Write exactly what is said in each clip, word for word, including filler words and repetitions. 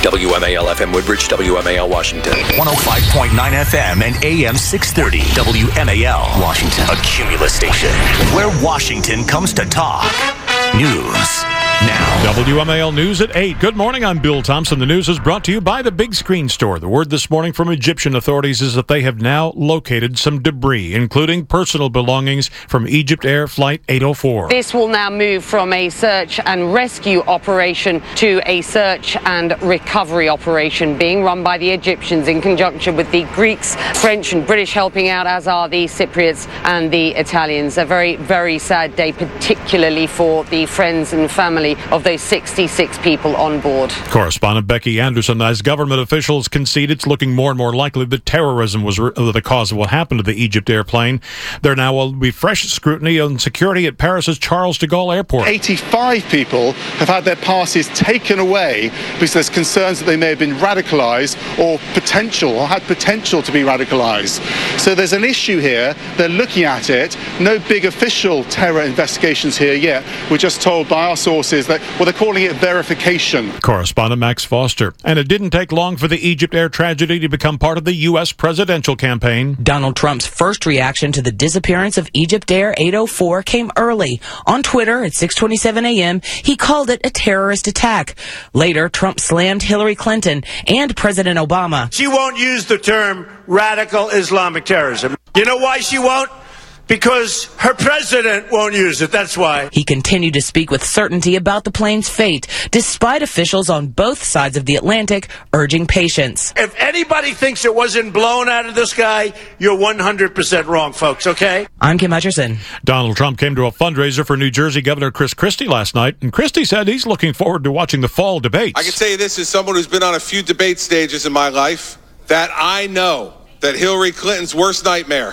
W M A L F M Woodbridge, W M A L Washington. one oh five point nine F M and A M six thirty. W M A L Washington. A Cumulus station where Washington comes to talk. News now. W M A L News at eight. Good morning, I'm Bill Thompson. The news is brought to you by the Big Screen Store. The word this morning from Egyptian authorities is that they have now located some debris, including personal belongings from Egypt Air Flight eight oh four. This will now move from a search and rescue operation to a search and recovery operation being run by the Egyptians in conjunction with the Greeks, French and British helping out, as are the Cypriots and the Italians. A very, very sad day, particularly for the friends and family of those sixty-six people on board. Correspondent Becky Anderson. As government officials concede it's looking more and more likely that terrorism was re- the cause of what happened to the Egypt airplane, there now will be fresh scrutiny on security at Paris's Charles de Gaulle Airport. eighty-five people have had their passes taken away because there's concerns that they may have been radicalised or potential or had potential to be radicalised. So there's an issue here. They're looking at it. No big official terror investigations here yet. We're just told by our sources that, well, they're calling it verification. Correspondent Max Foster. And it didn't take long for the Egypt Air tragedy to become part of the U S presidential campaign. Donald Trump's first reaction to the disappearance of Egypt Air eight oh four came early. On Twitter at six twenty-seven a.m., he called it a terrorist attack. Later, Trump slammed Hillary Clinton and President Obama. She won't use the term radical Islamic terrorism. You know why she won't? Because her president won't use it, that's why. He continued to speak with certainty about the plane's fate, despite officials on both sides of the Atlantic urging patience. If anybody thinks it wasn't blown out of the sky, you're one hundred percent wrong, folks, okay? I'm Kim Hutcherson. Donald Trump came to a fundraiser for New Jersey Governor Chris Christie last night, and Christie said he's looking forward to watching the fall debates. I can tell you this as someone who's been on a few debate stages in my life, that I know that Hillary Clinton's worst nightmare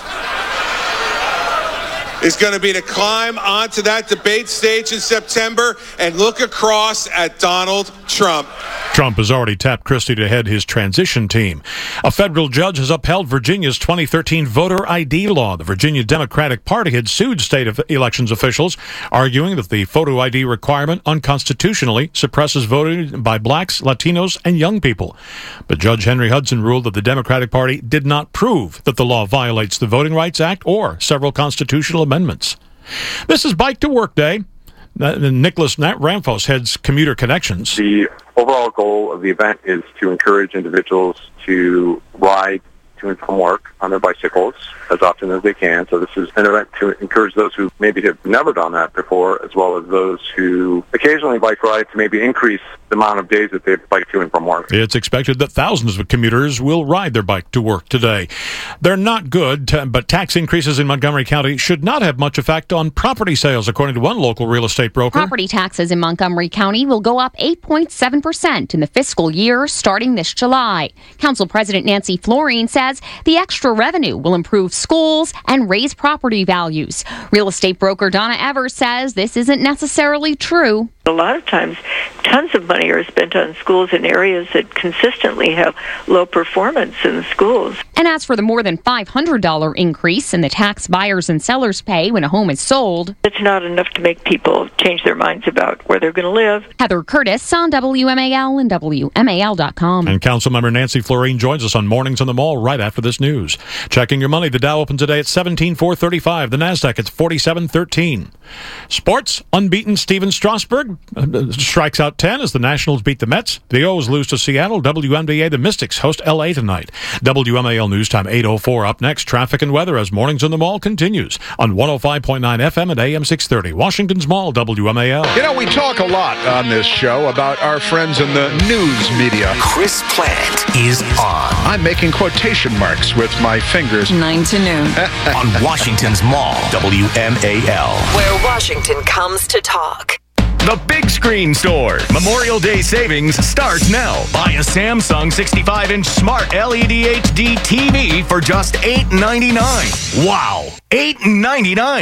is going to be to climb onto that debate stage in September and look across at Donald Trump. Trump has already tapped Christie to head his transition team. A federal judge has upheld Virginia's twenty thirteen voter I D law. The Virginia Democratic Party had sued state of elections officials, arguing that the photo I D requirement unconstitutionally suppresses voting by blacks, Latinos, and young people. But Judge Henry Hudson ruled that the Democratic Party did not prove that the law violates the Voting Rights Act or several constitutional amendments. This is Bike to Work Day. Nicholas Ramphos heads Commuter Connections. The overall goal of the event is to encourage individuals to ride to and from work on their bicycles as often as they can. So this is an event to encourage those who maybe have never done that before, as well as those who occasionally bike ride, to maybe increase the amount of days that they bike to and from work. It's expected that thousands of commuters will ride their bike to work today. They're not good, but tax increases in Montgomery County should not have much effect on property sales, according to one local real estate broker. Property taxes in Montgomery County will go up eight point seven percent in the fiscal year starting this July. Council President Nancy Florine says the extra revenue will improve schools and raise property values. Real estate broker Donna Evers says this isn't necessarily true. A lot of times, tons of money are spent on schools in areas that consistently have low performance in the schools. And as for the more than five hundred dollars increase in the tax buyers and sellers pay when a home is sold, it's not enough to make people change their minds about where they're going to live. Heather Curtis on W M A L and W M A L dot com. And Councilmember Nancy Florine joins us on Mornings on the Mall right after this news. Checking your money, the Dow opens today at seventeen four thirty-five. The Nasdaq at forty-seven thirteen. Sports, unbeaten Steven Strasburg uh, strikes out ten as the Nationals beat the Mets. The O's lose to Seattle. W N B A, the Mystics host L A tonight. W M A L News Time eight oh four. Up next, traffic and weather as Mornings on the Mall continues on one oh five point nine F M and A M six thirty. Washington's Mall, W M A L. You know, we talk a lot on this show about our friends in the news media. Chris Plant is on. I'm making quotation marks with my fingers. nine to noon. On Washington's Mall, W M A L. Where Washington comes to talk. The Big Screen Store. Memorial Day savings starts now. Buy a Samsung sixty-five inch smart L E D H D T V for just eight ninety-nine. Wow, eight ninety-nine.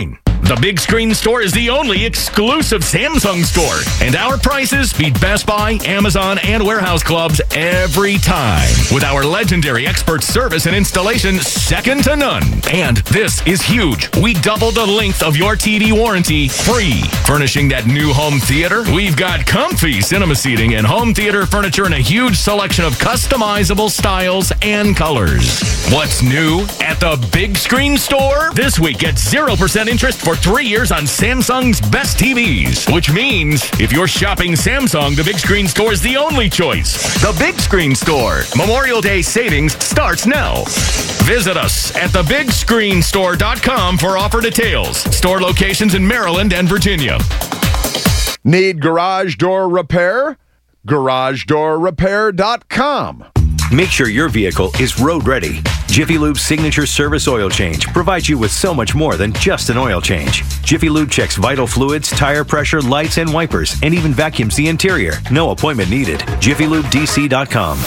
The Big Screen Store is the only exclusive Samsung store, and our prices beat Best Buy, Amazon, and warehouse clubs every time. With our legendary expert service and installation second to none. And this is huge. We double the length of your T V warranty free. Furnishing that new home theater, we've got comfy cinema seating and home theater furniture in a huge selection of customizable styles and colors. What's new at the Big Screen Store? This week, get zero percent interest for three years on Samsung's best T Vs. Which means, if you're shopping Samsung, the Big Screen Store is the only choice. The Big Screen Store. Memorial Day savings starts now. Visit us at the big screen store dot com for offer details. Store locations in Maryland and Virginia. Need garage door repair? garage door repair dot com. Make sure your vehicle is road ready. Jiffy Lube's signature service oil change provides you with so much more than just an oil change. Jiffy Lube checks vital fluids, tire pressure, lights, and wipers, and even vacuums the interior. No appointment needed. jiffy lube d c dot com.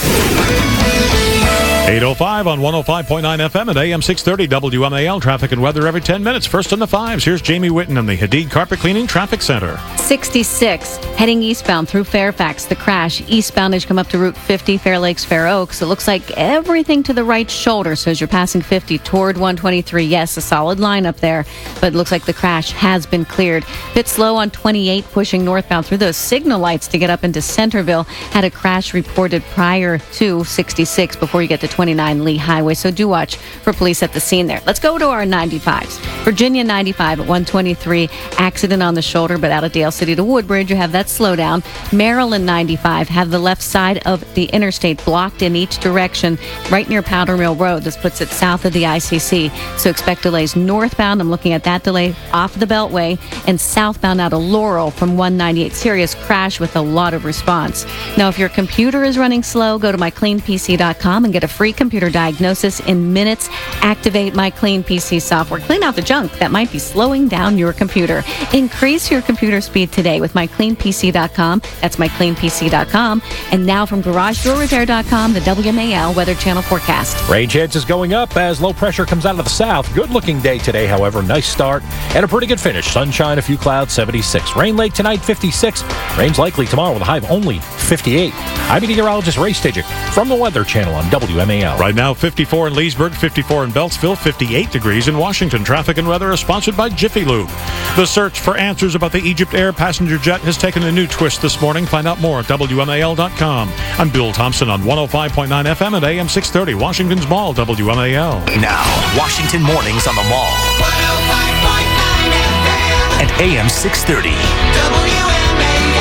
eight oh five on one oh five point nine F M at A M six thirty W M A L. Traffic and weather every ten minutes. First in the fives, here's Jamie Whitten in the Hadid Carpet Cleaning Traffic Center. sixty-six, heading eastbound through Fairfax. The crash eastbound as you come up to Route fifty, Fair Lakes, Fair Oaks. It looks like everything to the right shoulder. So as you're passing fifty toward one twenty-three, yes, a solid line up there, but it looks like the crash has been cleared. Bit slow on twenty-eight, pushing northbound through those signal lights to get up into Centerville. Had a crash reported prior to sixty-six before you get to twenty-nine Lee Highway, so do watch for police at the scene there. Let's go to our ninety-fives. Virginia ninety-five at one twenty-three, accident on the shoulder, but out of Dale City to Woodbridge, you have that slowdown. Maryland ninety-five, have the left side of the interstate blocked in each direction, right near Powder Mill Road. This puts it south of the I C C, so expect delays northbound. I'm looking at that delay off the Beltway, and southbound out of Laurel from one ninety-eight. Serious crash with a lot of response. Now, if your computer is running slow, go to my clean P C dot com and get a free computer diagnosis in minutes. Activate My Clean P C software. Clean out the junk that might be slowing down your computer. Increase your computer speed today with my clean P C dot com. That's my clean P C dot com. And now from garage door repair dot com, the W M A L Weather Channel forecast. Rain chances going up as low pressure comes out of the south. Good looking day today, however. Nice start and a pretty good finish. Sunshine, a few clouds, seventy-six. Rain late tonight, fifty-six. Rain's likely tomorrow with a high of only fifty-eight. I'm meteorologist Ray Stidgick from the Weather Channel on W M A L. Right now, fifty-four in Leesburg, fifty-four in Beltsville, fifty-eight degrees in Washington. Traffic and weather is sponsored by Jiffy Lube. The search for answers about the Egypt Air passenger jet has taken a new twist this morning. Find out more at W M A L dot com. I'm Bill Thompson on one oh five point nine F M at A M six thirty, Washington's Mall, W M A L. Now, Washington Mornings on the Mall. one oh five point nine F M. At A M six thirty. W M A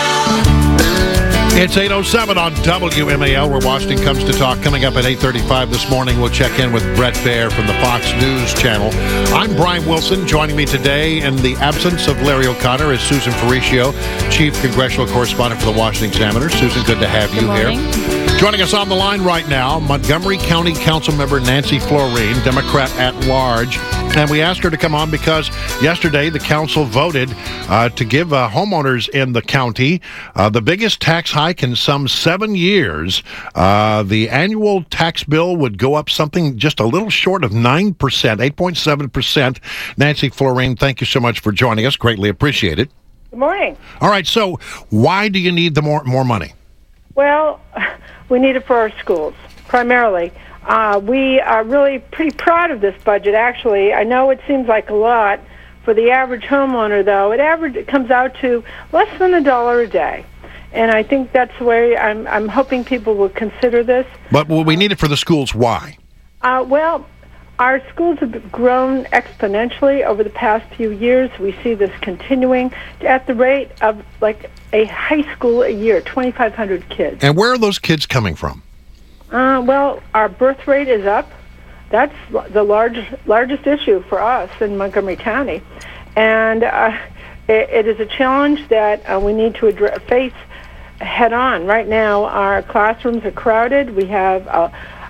L. It's eight oh seven on W M A L, where Washington comes to talk. Coming up at eight thirty-five this morning, we'll check in with Brett Baer from the Fox News Channel. I'm Brian Wilson. Joining me today in the absence of Larry O'Connor is Susan Faricio, Chief Congressional Correspondent for the Washington Examiner. Susan, good to have you here. Joining us on the line right now, Montgomery County Councilmember Nancy Florine, Democrat at large. And we asked her to come on because yesterday the council voted uh, to give uh, homeowners in the county uh, the biggest tax hike in some seven years. Uh, the annual tax bill would go up something just a little short of nine percent, eight point seven percent. Nancy Florine, thank you so much for joining us. Greatly appreciate it. Good morning. All right, so why do you need the more more money? Well, we need it for our schools, primarily. Uh, we are really pretty proud of this budget, actually. I know it seems like a lot for the average homeowner, though. It average it comes out to less than a dollar a day. And I think that's the way I'm, I'm hoping people will consider this. But well, we need it for the schools. Why? Uh, well, our schools have grown exponentially over the past few years. We see this continuing at the rate of like a high school a year, twenty-five hundred kids. And where are those kids coming from? Uh, well, our birth rate is up. That's the large, largest issue for us in Montgomery County. And uh, it, it is a challenge that uh, we need to address, face head on. Right now, our classrooms are crowded. We have uh,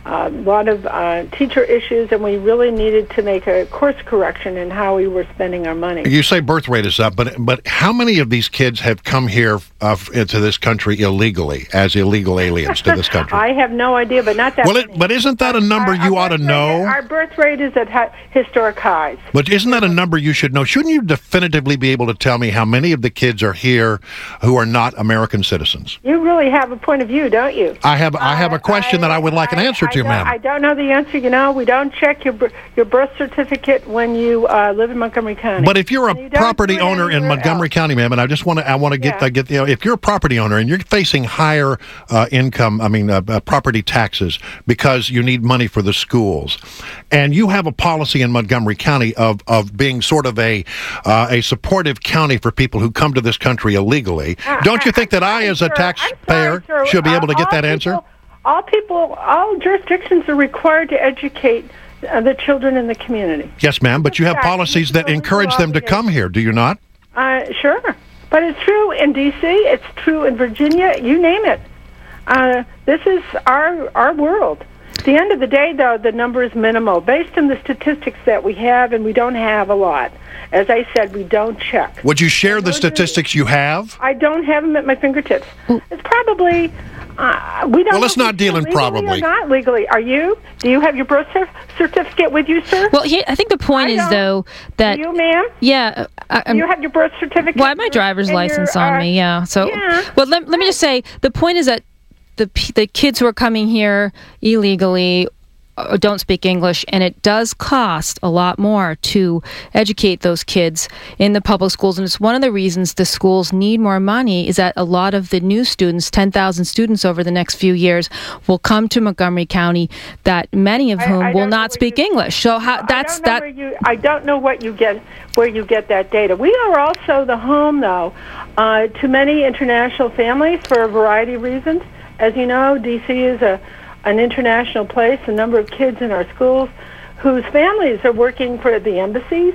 a lot of uh, teacher issues, and we really needed to make a course correction in how we were spending our money. You say birth rate is up, but but how many of these kids have come here uh, into this country illegally, as illegal aliens to this country? I have no idea, but not that well, many. It, but isn't that a number our, you our ought to rate, know? Our birth rate is at hi- historic highs. But isn't that a number you should know? Shouldn't you definitively be able to tell me how many of the kids are here who are not American citizens? You really have a point of view, don't you? I have I have a question I, that I would like I, an answer I to, ma'am. I don't know the answer. You know, we don't check your your birth certificate when you uh, live in Montgomery County. But if you're a you property owner in Montgomery else. County, ma'am, and I just want to I want to get Yeah. uh, get you know, if you're a property owner and you're facing higher uh, income, I mean uh, uh, property taxes because you need money for the schools, and you have a policy in Montgomery County of of being sort of a uh, a supportive county for people who come to this country illegally, Uh, don't you I- think that I, I'm as a sure- taxpayer, I'm sorry, sir. should be able to Uh, get all that people- answer? All people, all jurisdictions are required to educate uh, the children in the community. Yes, ma'am, but you have Yeah, policies that encourage them to come here, do you not? Uh, sure. But it's true in D C, it's true in Virginia, you name it. Uh, this is our our world. At the end of the day, though, the number is minimal. Based on the statistics that we have, and we don't have a lot. As I said, we don't check. Would you share the statistics you have? I don't have them at my fingertips. It's probably... Uh, we don't Well, let's know not if it's deal in legally probably. or not legally. Are you? Do you have your birth cer- certificate with you, sir? Well, he, I think the point I is, don't. though, that... Do you, ma'am? Yeah. I, I'm, you have your birth certificate? Well, I have my driver's and your, license on uh, me, yeah. So, yeah. well, let, let me just say, the point is that the p- the kids who are coming here illegally uh, don't speak English, and it does cost a lot more to educate those kids in the public schools. And it's one of the reasons the schools need more money is that a lot of the new students, ten thousand students over the next few years, will come to Montgomery County, that many of I- whom I will don't know not what speak you- English. So how, that's I don't know that. Where you, I don't know what you get, where you get that data. We are also the home, though, uh, to many international families for a variety of reasons. As you know, D C is a an international place. A number of kids in our schools whose families are working for the embassies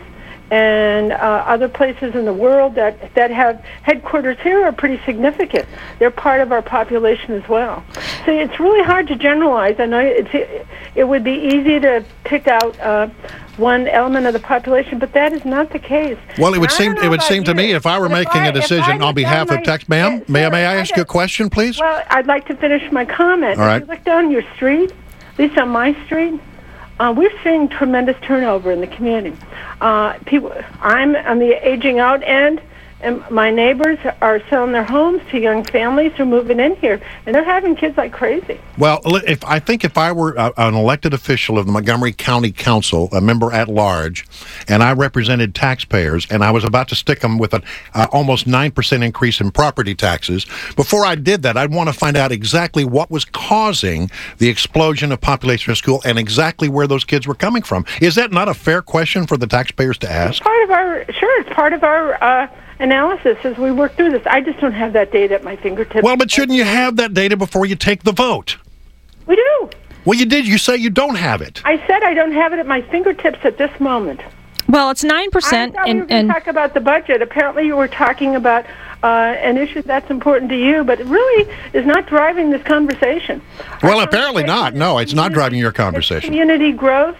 and uh, other places in the world that, that have headquarters here are pretty significant. They're part of our population as well. So it's really hard to generalize. I know it's, it, it would be easy to pick out uh, one element of the population, but that is not the case. Well, it would And I seem don't know it would about seem to you, me if I were but if making I- a if I decision on look behalf down of my- tax, ma'am, may I may I ask you a question, please? Well, I'd like to finish my comment. All right. If you look down your street, at least on my street, uh, we're seeing tremendous turnover in the community. Uh, people, I'm on the aging out end, and my neighbors are selling their homes to young families who are moving in here, and they're having kids like crazy. Well, if I think if I were uh, an elected official of the Montgomery County Council, a member at large, and I represented taxpayers, and I was about to stick them with an uh, almost nine percent increase in property taxes, before I did that, I'd want to find out exactly what was causing the explosion of population in school and exactly where those kids were coming from. Is that not a fair question for the taxpayers to ask? Part of our, sure, it's part of our uh, analysis as we work through this. I just don't have that data at my fingertips. Well, but shouldn't you have that data before you take the vote? We do. Well, you did. You say you don't have it. I said I don't have it at my fingertips at this moment. Well, it's nine percent. I thought we were and, going and to talk about the budget. Apparently you were talking about uh, an issue that's important to you, but it really is not driving this conversation. Well, apparently not. No, it's not driving your conversation. Community growth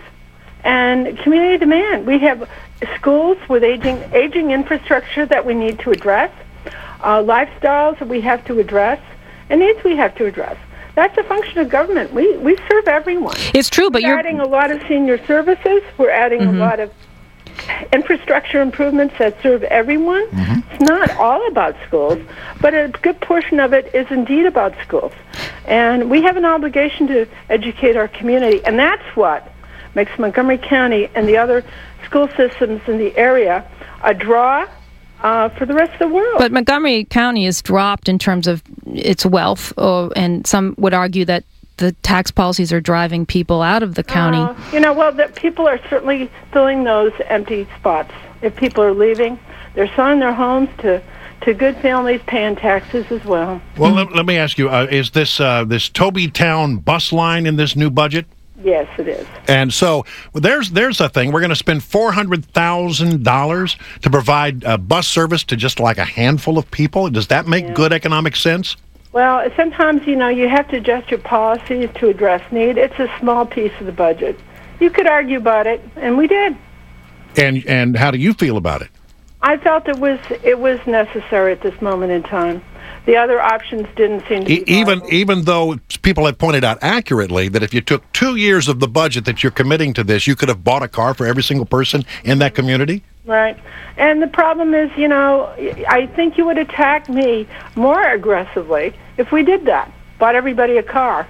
and community demand. We have schools with aging aging infrastructure that we need to address, uh, lifestyles that we have to address, and needs we have to address. That's a function of government. We we serve everyone. It's true, but We're you're adding a lot of senior services. We're adding Mhm. a lot of infrastructure improvements that serve everyone. Mm-hmm. It's not all about schools, but a good portion of it is indeed about schools. And we have an obligation to educate our community, and that's what makes Montgomery County and the other school systems in the area a draw uh, for the rest of the world. But Montgomery County is dropped in terms of its wealth, uh, and some would argue that the tax policies are driving people out of the county. Uh, you know, well, the people are certainly filling those empty spots. If people are leaving, they're selling their homes to, to good families, paying taxes as well. Well, let, let me ask you: uh, is this uh, this Toby Town bus line in this new budget? Yes, it is. And so well, there's there's a thing. We're going to spend four hundred thousand dollars to provide uh, bus service to just like a handful of people. Does that make Yeah. good economic sense? Well, sometimes, you know, you have to adjust your policies to address need. It's a small piece of the budget. You could argue about it, and we did. And and how do you feel about it? I felt it was it was necessary at this moment in time. The other options didn't seem to be E- even viable. even though people have pointed out accurately that if you took two years of the budget that you're committing to this, you could have bought a car for every single person in that community. Right. And the problem is, you know, I think you would attack me more aggressively if we did that. Bought everybody a car.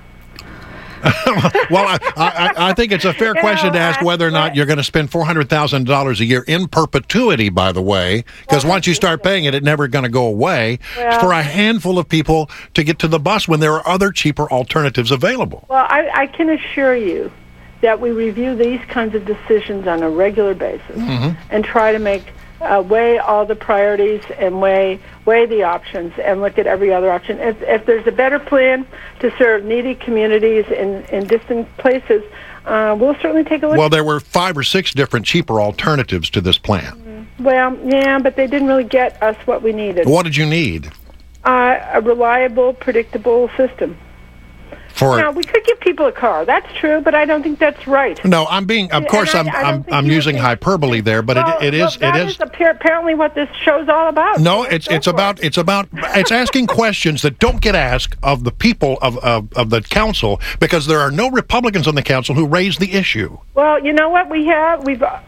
Well, I, I, I think it's a fair You question know, to ask I- whether or not you're going to spend four hundred thousand dollars a year in perpetuity, by the way, because once you start paying it, it's never going to go away Well- for a handful of people to get to the bus when there are other cheaper alternatives available. Well, I, I can assure you that we review these kinds of decisions on a regular basis Mhm. and try to make uh, weigh all the priorities and weigh weigh the options and look at every other option. If, if there's a better plan to serve needy communities in, in distant places, uh, we'll certainly take a look. Well, there were five or six different cheaper alternatives to this plan. Well, yeah, but they didn't really get us what we needed. What did you need? Uh, a reliable, predictable system. For Now, we could give people a car. That's true, but I don't think that's right. No, I'm being. Of And course, I- I'm. I don't I'm. think I'm you using hyperbole there, but Well, it, it well, is. that It is. appa- apparently what this show's all about. No, it's it's about it's about it's asking questions that don't get asked of the people of, of of the council because there are no Republicans on the council who raise the issue. Well, you know what we have? We've uh,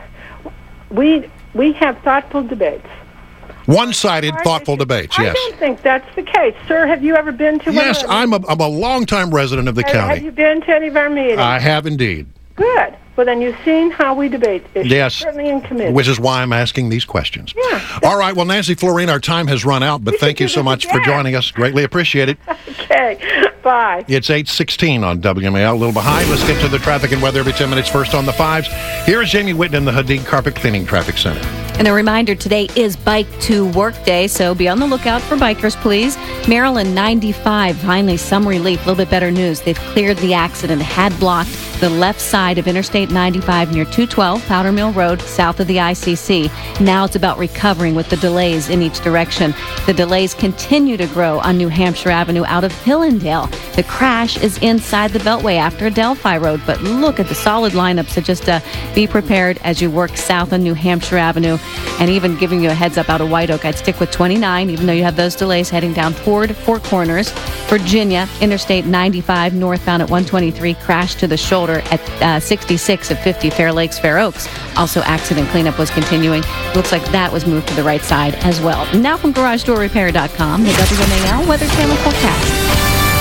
we we have thoughtful debates. One-sided, thoughtful debates. I Yes. don't think that's the case, sir. Have you ever been to? one of Yes, our- I'm a I'm a longtime resident of the have, have county. you been to any of our meetings? I have indeed. Good. Well, then you've seen how we debate issues. Yes. Certainly in committee. Which is why I'm asking these questions. Yeah. All right. Well, Nancy Florine, our time has run out, but thank you so much for joining us. Greatly appreciate it. Okay. Bye. It's eight sixteen on W M A L. A little behind. Let's get to the traffic and weather every ten minutes. First on the fives. Here is Jamie Whitten in the Hadid Carpet Cleaning Traffic Center. And a reminder, today is Bike to Work Day, so be on the lookout for bikers, please. Maryland ninety-five, finally some relief. A little bit better news. They've cleared the accident. Had blocked the left side of Interstate ninety-five near two twelve Powder Mill Road, south of the I C C. Now it's about recovering with the delays in each direction. The delays continue to grow on New Hampshire Avenue out of Hillendale. The crash is inside the Beltway after Adelphi Road, but look at the solid lineup, so just uh, be prepared as you work south on New Hampshire Avenue. And even giving you a heads up out of White Oak, I'd stick with twenty-nine, even though you have those delays heading down toward Four Corners. Virginia, Interstate ninety-five, northbound at one twenty-three, crashed to the shoulder at uh, sixty-six at fifty Fair Lakes, Fair Oaks. Also, accident cleanup was continuing. Looks like that was moved to the right side as well. Now from Garage Door Repair dot com, the W M A L Weather Channel forecast.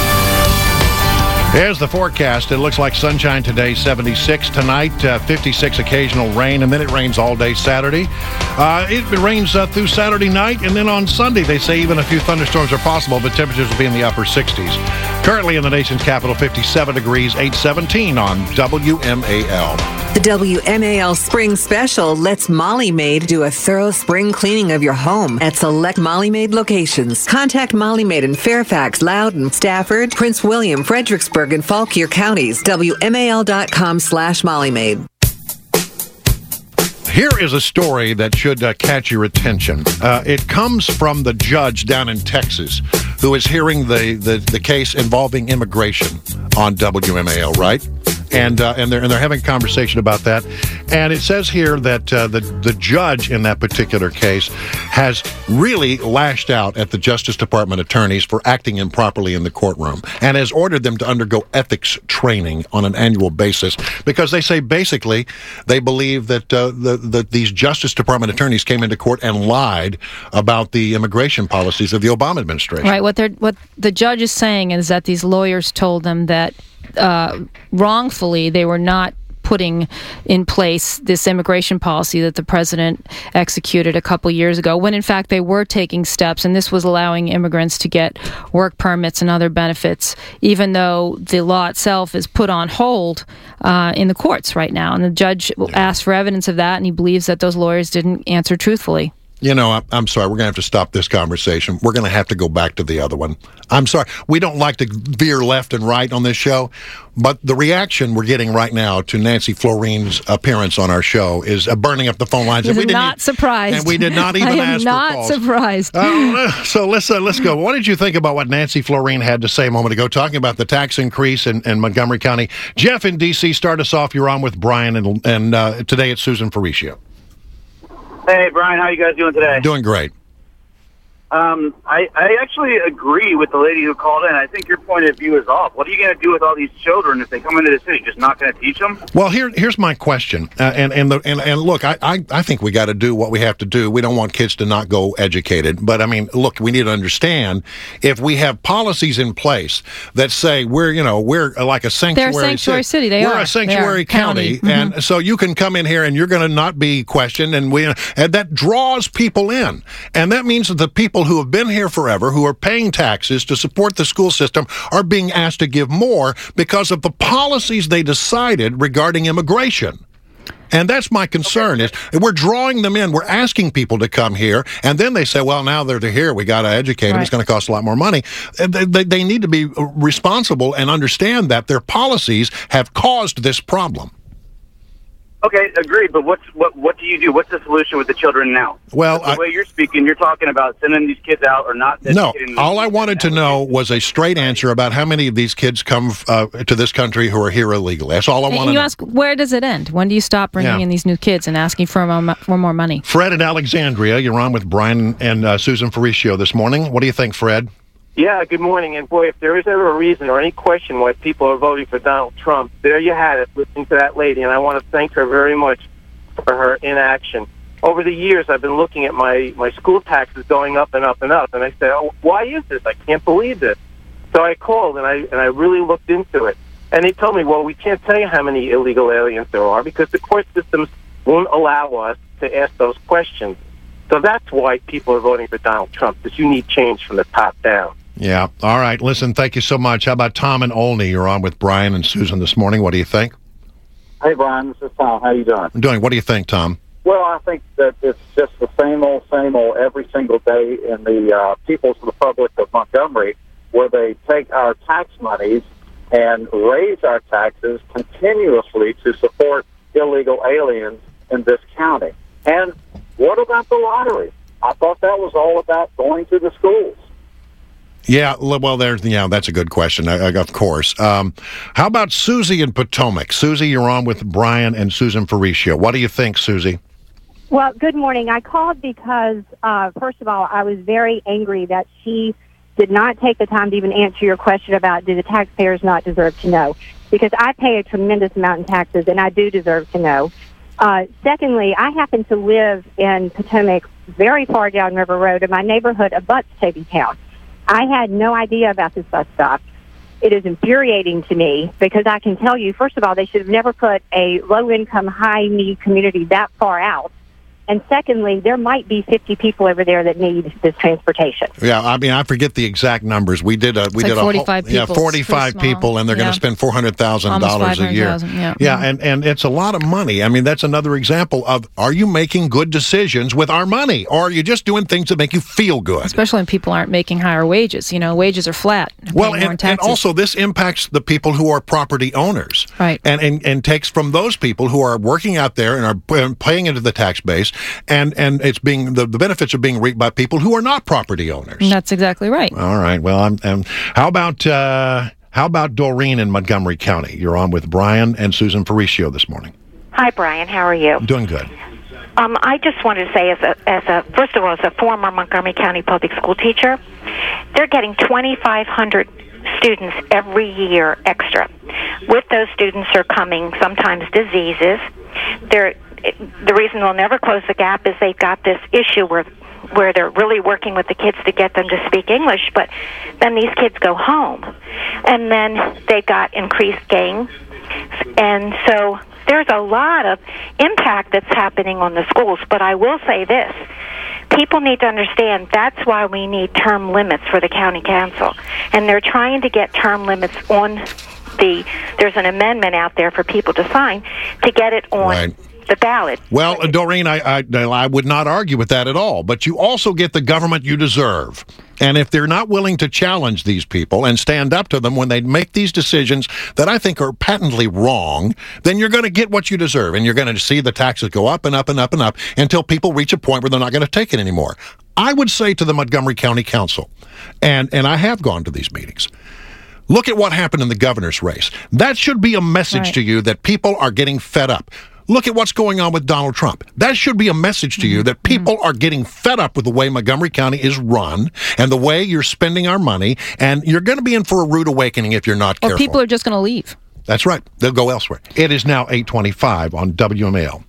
Here's the forecast. It looks like sunshine today, seventy-six tonight, uh, fifty-six occasional rain, and then it rains all day Saturday. Uh, it rains uh, through Saturday night, and then on Sunday they say even a few thunderstorms are possible, but temperatures will be in the upper sixties. Currently in the nation's capital, fifty-seven degrees, eight seventeen on W M A L. The W M A L Spring Special lets Molly Maid do a thorough spring cleaning of your home at select Molly Maid locations. Contact Molly Maid in Fairfax, Loudoun, Stafford, Prince William, Fredericksburg, and Fauquier counties. W M A L dot com slash Molly Maid. Here is a story that should uh, catch your attention. Uh, it comes from the judge down in Texas who is hearing the, the, the case involving immigration on W M A L, right? And uh, and they're and they're having a conversation about that. And it says here that uh, the the judge in that particular case has really lashed out at the Justice Department attorneys for acting improperly in the courtroom and has ordered them to undergo ethics training on an annual basis because they say basically they believe that uh, the, the these Justice Department attorneys came into court and lied about the immigration policies of the Obama administration. Right. What they're what the judge is saying is that these lawyers told them that uh, wrongfully they were not putting in place this immigration policy that the president executed a couple years ago, when in fact they were taking steps, and this was allowing immigrants to get work permits and other benefits, even though the law itself is put on hold uh, in the courts right now. And the judge asked for evidence of that, and he believes that those lawyers didn't answer truthfully. You know, I, I'm sorry. We're going to have to stop this conversation. We're going to have to go back to the other one. I'm sorry. We don't like to veer left and right on this show, but the reaction we're getting right now to Nancy Florine's appearance on our show is uh, burning up the phone lines. I'm we didn't not even, surprised. And we did not even I am ask not for calls. surprised. Uh, so let's uh, let's go. What did you think about what Nancy Florine had to say a moment ago, talking about the tax increase in, in Montgomery County? Jeff in D C, start us off. You're on with Brian, and, and uh, today it's Susan Faricio. Hey, Brian, how you guys doing today? Doing great. Um, I, I actually agree with the lady who called in. I think your point of view is off. What are you going to do with all these children if they come into the city? Just not going to teach them? Well, here here's my question. Uh, and, and, the, and and look, I, I, I think we got to do what we have to do. We don't want kids to not go educated. But, I mean, look, we need to understand if we have policies in place that say we're, you know, we're like a sanctuary They're a sanctuary city. They we're are. a sanctuary They are. county. County. And Mm-hmm. so you can come in here and you're going to not be questioned. And, we, and that draws people in. And that means that the people who have been here for forever, who are paying taxes to support the school system, are being asked to give more because of the policies they decided regarding immigration. And that's my concern, is we're drawing them in. We're asking people to come here, and then they say, well, now they're here, we got to educate them. Right. It's going to cost a lot more money. They, they, they need to be responsible and understand that their policies have caused this problem. Okay, agreed. But what's what? What do you do? What's the solution with the children now? Well, the I, way you're speaking, you're talking about sending these kids out or not. No, all I wanted to know was a straight answer about how many of these kids come uh, to this country who are here illegally. That's all I want to know. And you ask, where does it end? When do you stop bringing Yeah. in these new kids and asking for more, for more money? Fred in Alexandria, you're on with Brian and uh, Susan Faricio this morning. What do you think, Fred? Yeah, good morning. And boy, if there is ever a reason or any question why people are voting for Donald Trump, there you had it, listening to that lady. And I want to thank her very much for her inaction. Over the years, I've been looking at my, my school taxes going up and up and up, and I said, oh, why is this? I can't believe this. So I called, and I and I really looked into it. And they told me, well, we can't tell you how many illegal aliens there are because the court systems won't allow us to ask those questions. So that's why people are voting for Donald Trump, because you need change from the top down. Yeah. All right. Listen, thank you so much. How about Tom and Olney? You're on with Brian and Susan this morning. What do you think? Hey, Brian, this is Tom. How you doing? I'm doing. What do you think, Tom? Well, I think that it's just the same old, same old every single day in the uh, People's Republic of Montgomery, where they take our tax monies and raise our taxes continuously to support illegal aliens in this county. And what about the lottery? I thought that was all about going to the schools. Yeah, well, there's yeah, that's a good question, uh, of course. Um, how about Susie in Potomac? Susie, you're on with Brian and Susan Faricio. What do you think, Susie? Well, good morning. I called because, uh, first of all, I was very angry that she did not take the time to even answer your question about do the taxpayers not deserve to know, because I pay a tremendous amount in taxes, and I do deserve to know. Uh, secondly, I happen to live in Potomac, very far down River Road, and my neighborhood abuts Tobytown. I had no idea about this bus stop. It is infuriating to me because I can tell you, first of all, they should have never put a low-income, high-need community that far out. And secondly, there might be fifty people over there that need this transportation. Yeah, I mean, I forget the exact numbers. We did a we It's did like a forty-five whole, yeah, people. forty-five It's pretty people, and they're small. going Yeah. to spend four hundred thousand Almost dollars a year. five hundred thousand, yeah. yeah, Mhm. and and it's a lot of money. I mean, that's another example of are you making good decisions with our money, or are you just doing things that make you feel good? Especially when people aren't making higher wages. You know, wages are flat. They're Well, paying more in and, and taxes. also this impacts the people who are property owners. Right. And, and and takes from those people who are working out there and are p- paying into the tax base, and, and it's being the, the benefits are being reaped by people who are not property owners. That's exactly right. All right. Well, I'm, I'm how about uh, how about Doreen in Montgomery County? You're on with Brian and Susan Faricio this morning. Hi, Brian. How are you? I'm doing good. Um, I just wanted to say, as a, as a first of all, as a former Montgomery County public school teacher, they're getting twenty-five hundred students every year extra. With those students are coming sometimes diseases. They're, the reason they'll never close the gap is they've got this issue where where they're really working with the kids to get them to speak English, but then these kids go home, and then they've got increased gangs, and so there's a lot of impact that's happening on the schools. But I will say this. People need to understand that's why we need term limits for the county council. And they're trying to get term limits on the, there's an amendment out there for people to sign to get it on Right. the ballot. Well, uh, Doreen, I, I, I would not argue with that at all, but you also get the government you deserve. And if they're not willing to challenge these people and stand up to them when they make these decisions that I think are patently wrong, then you're going to get what you deserve. And you're going to see the taxes go up and up and up and up until people reach a point where they're not going to take it anymore. I would say to the Montgomery County Council, and, and I have gone to these meetings, look at what happened in the governor's race. That should be a message Right. to you that people are getting fed up. Look at what's going on with Donald Trump. That should be a message to you that people are getting fed up with the way Montgomery County is run and the way you're spending our money, and you're going to be in for a rude awakening if you're not Or careful. people are just going to leave. That's right. They'll go elsewhere. It is now eight twenty-five on W M A L.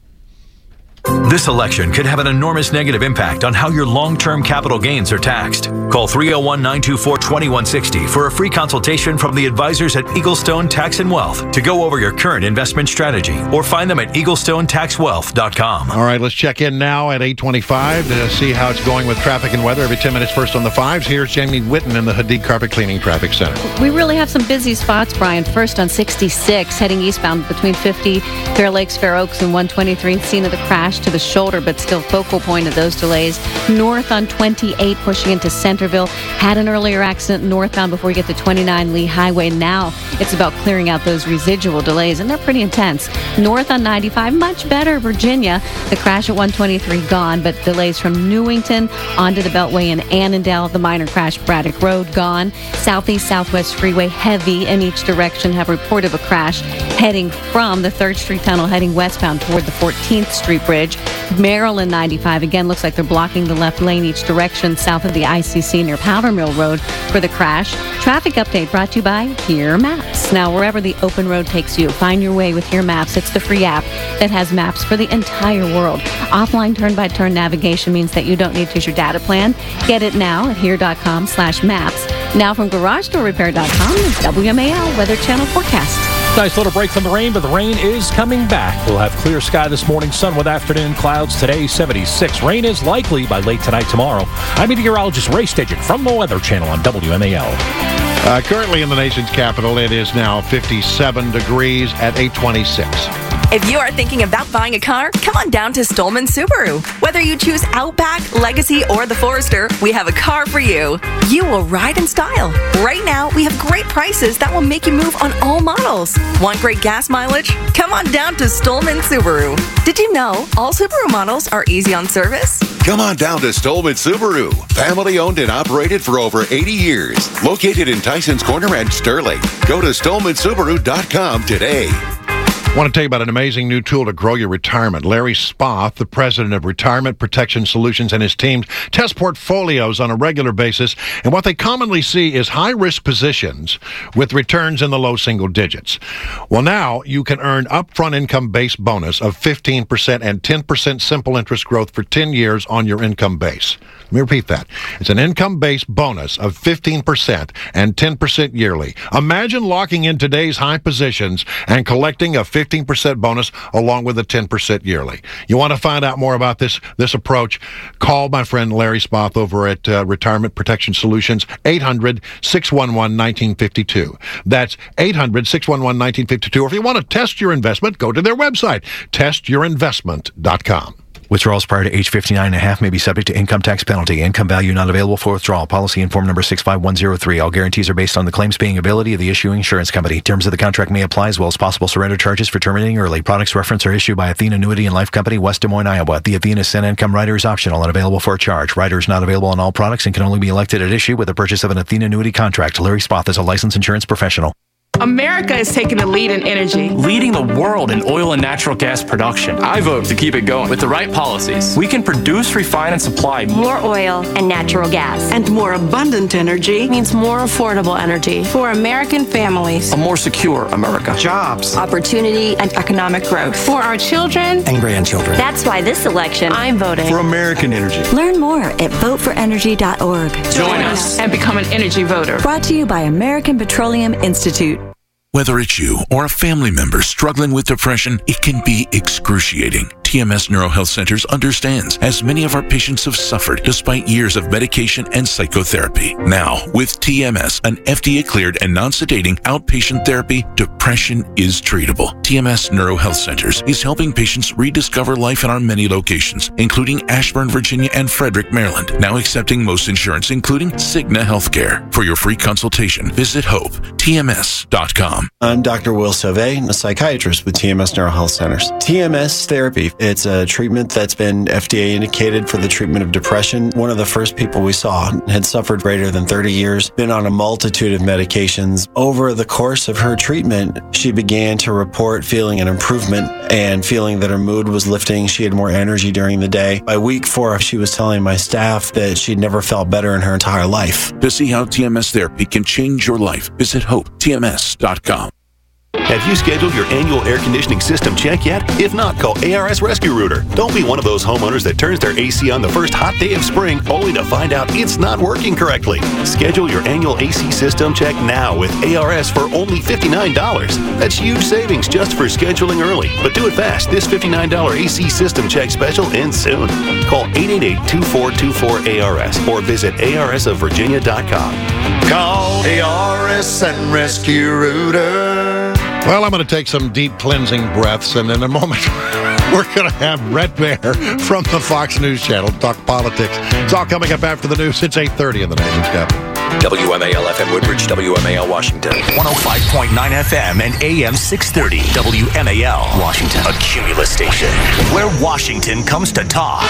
This election could have an enormous negative impact on how your long-term capital gains are taxed. Call three oh one, nine two four, two one six oh for a free consultation from the advisors at Eaglestone Tax and Wealth to go over your current investment strategy, or find them at eaglestone tax wealth dot com. All right, let's check in now at eight twenty-five to see how it's going with traffic and weather. Every ten minutes first on the fives. Here's Jamie Whitten in the Hadid Carpet Cleaning Traffic Center. We really have some busy spots, Brian. First on sixty-six, heading eastbound between fifty, Fair Lakes, Fair Oaks, and one twenty-three. Scene of the crash to the shoulder, but still focal point of those delays. North on twenty-eight, pushing into Centerville. Had an earlier accident northbound before you get to twenty-nine Lee Highway. Now it's about clearing out those residual delays, and they're pretty intense. North on ninety-five, much better, Virginia. The crash at one twenty-three gone, but delays from Newington onto the Beltway in Annandale. The minor crash, Braddock Road, gone. Southeast Southwest Freeway, heavy in each direction. Have report of a crash heading from the third Street Tunnel, heading westbound toward the fourteenth Street Bridge. Maryland ninety-five, again, looks like they're blocking the left lane each direction south of the I C C near Powder Mill Road for the crash. Traffic update brought to you by Here Maps. Now, wherever the open road takes you, find your way with Here Maps. It's the free app that has maps for the entire world. Offline turn-by-turn navigation means that you don't need to use your data plan. Get it now at here.com slash maps. Now from garage door repair dot com, the W M A L Weather Channel forecast. Nice little break from the rain, but the rain is coming back. We'll have clear sky this morning, sun with afternoon clouds. Today, seventy-six. Rain is likely by late tonight, tomorrow. I'm meteorologist Ray Stidgen from the Weather Channel on W M A L. Uh, currently in the nation's capital, it is now fifty-seven degrees at eight twenty-six. If you are thinking about buying a car, come on down to Stolman Subaru. Whether you choose Outback, Legacy, or the Forester, we have a car for you. You will ride in style. Right now, we have great prices that will make you move on all models. Want great gas mileage? Come on down to Stolman Subaru. Did you know all Subaru models are easy on service? Come on down to Stolman Subaru. Family owned and operated for over eighty years. Located in Tyson's Corner and Sterling. Go to stolman subaru dot com today. I want to tell you about an amazing new tool to grow your retirement. Larry Spoth, the president of Retirement Protection Solutions, and his team test portfolios on a regular basis, and what they commonly see is high-risk positions with returns in the low single digits. Well, now you can earn upfront income-based bonus of fifteen percent and ten percent simple interest growth for ten years on your income base. Let me repeat that. It's an income-based bonus of fifteen percent and ten percent yearly. Imagine locking in today's high positions and collecting a fifteen percent bonus along with a ten percent yearly. You want to find out more about this this approach? Call my friend Larry Spoth over at uh, Retirement Protection Solutions, eight hundred, six one one, one nine five two. That's eight hundred, six one one, one nine five two. Or if you want to test your investment, go to their website, test your investment dot com. Withdrawals prior to age fifty-nine and a half may be subject to income tax penalty. Income value not available for withdrawal. Policy in form number six five one zero three. All guarantees are based on the claims paying ability of the issuing insurance company. Terms of the contract may apply, as well as possible surrender charges for terminating early. Products reference are issued by Athena Annuity and Life Company, West Des Moines, Iowa. The Athena Cent Income Rider is optional and available for a charge. Rider is not available on all products and can only be elected at issue with the purchase of an Athena Annuity contract. Larry Spoth is a licensed insurance professional. America is taking the lead in energy, leading the world in oil and natural gas production. I vote to keep it going. With the right policies, we can produce, refine, and supply more oil and natural gas. And more abundant energy means more affordable energy for American families. A more secure America. Jobs, opportunity, and economic growth for our children and grandchildren. That's why this election, I'm voting for American energy. Learn more at vote for energy dot org. Join us and become an energy voter. Brought to you by American Petroleum Institute. Whether it's you or a family member struggling with depression, it can be excruciating. T M S NeuroHealth Centers understands, as many of our patients have suffered despite years of medication and psychotherapy. Now, with T M S, an F D A-cleared and non-sedating outpatient therapy, depression is treatable. T M S NeuroHealth Centers is helping patients rediscover life in our many locations, including Ashburn, Virginia, and Frederick, Maryland. Now accepting most insurance, including Cigna Healthcare. For your free consultation, visit hope T M S dot com. I'm Doctor Will Sauvé, a psychiatrist with T M S NeuroHealth Centers. T M S therapy, it's a treatment that's been F D A indicated for the treatment of depression. One of the first people we saw had suffered greater than thirty years, been on a multitude of medications. Over the course of her treatment, she began to report feeling an improvement and feeling that her mood was lifting. She had more energy during the day. By week four, she was telling my staff that she'd never felt better in her entire life. To see how T M S therapy can change your life, visit hope T M S dot com. Have you scheduled your annual air conditioning system check yet? If not, call A R S Rescue Router. Don't be one of those homeowners that turns their A C on the first hot day of spring only to find out it's not working correctly. Schedule your annual A C system check now with A R S for only fifty-nine dollars. That's huge savings just for scheduling early. But do it fast. This fifty-nine dollars A C system check special ends soon. Call eight eight eight, two four two four, A R S or visit A R S of Virginia dot com. Call A R S and Rescue Router. Well, I'm going to take some deep cleansing breaths, and in a moment, we're going to have Brett Baer from the Fox News Channel to talk politics. It's all coming up after the news. It's eight thirty in the nation's capital. W M A L F M Woodbridge, W M A L Washington. one oh five point nine F M and A M six thirty. W M A L Washington. A Cumulus station where Washington comes to talk.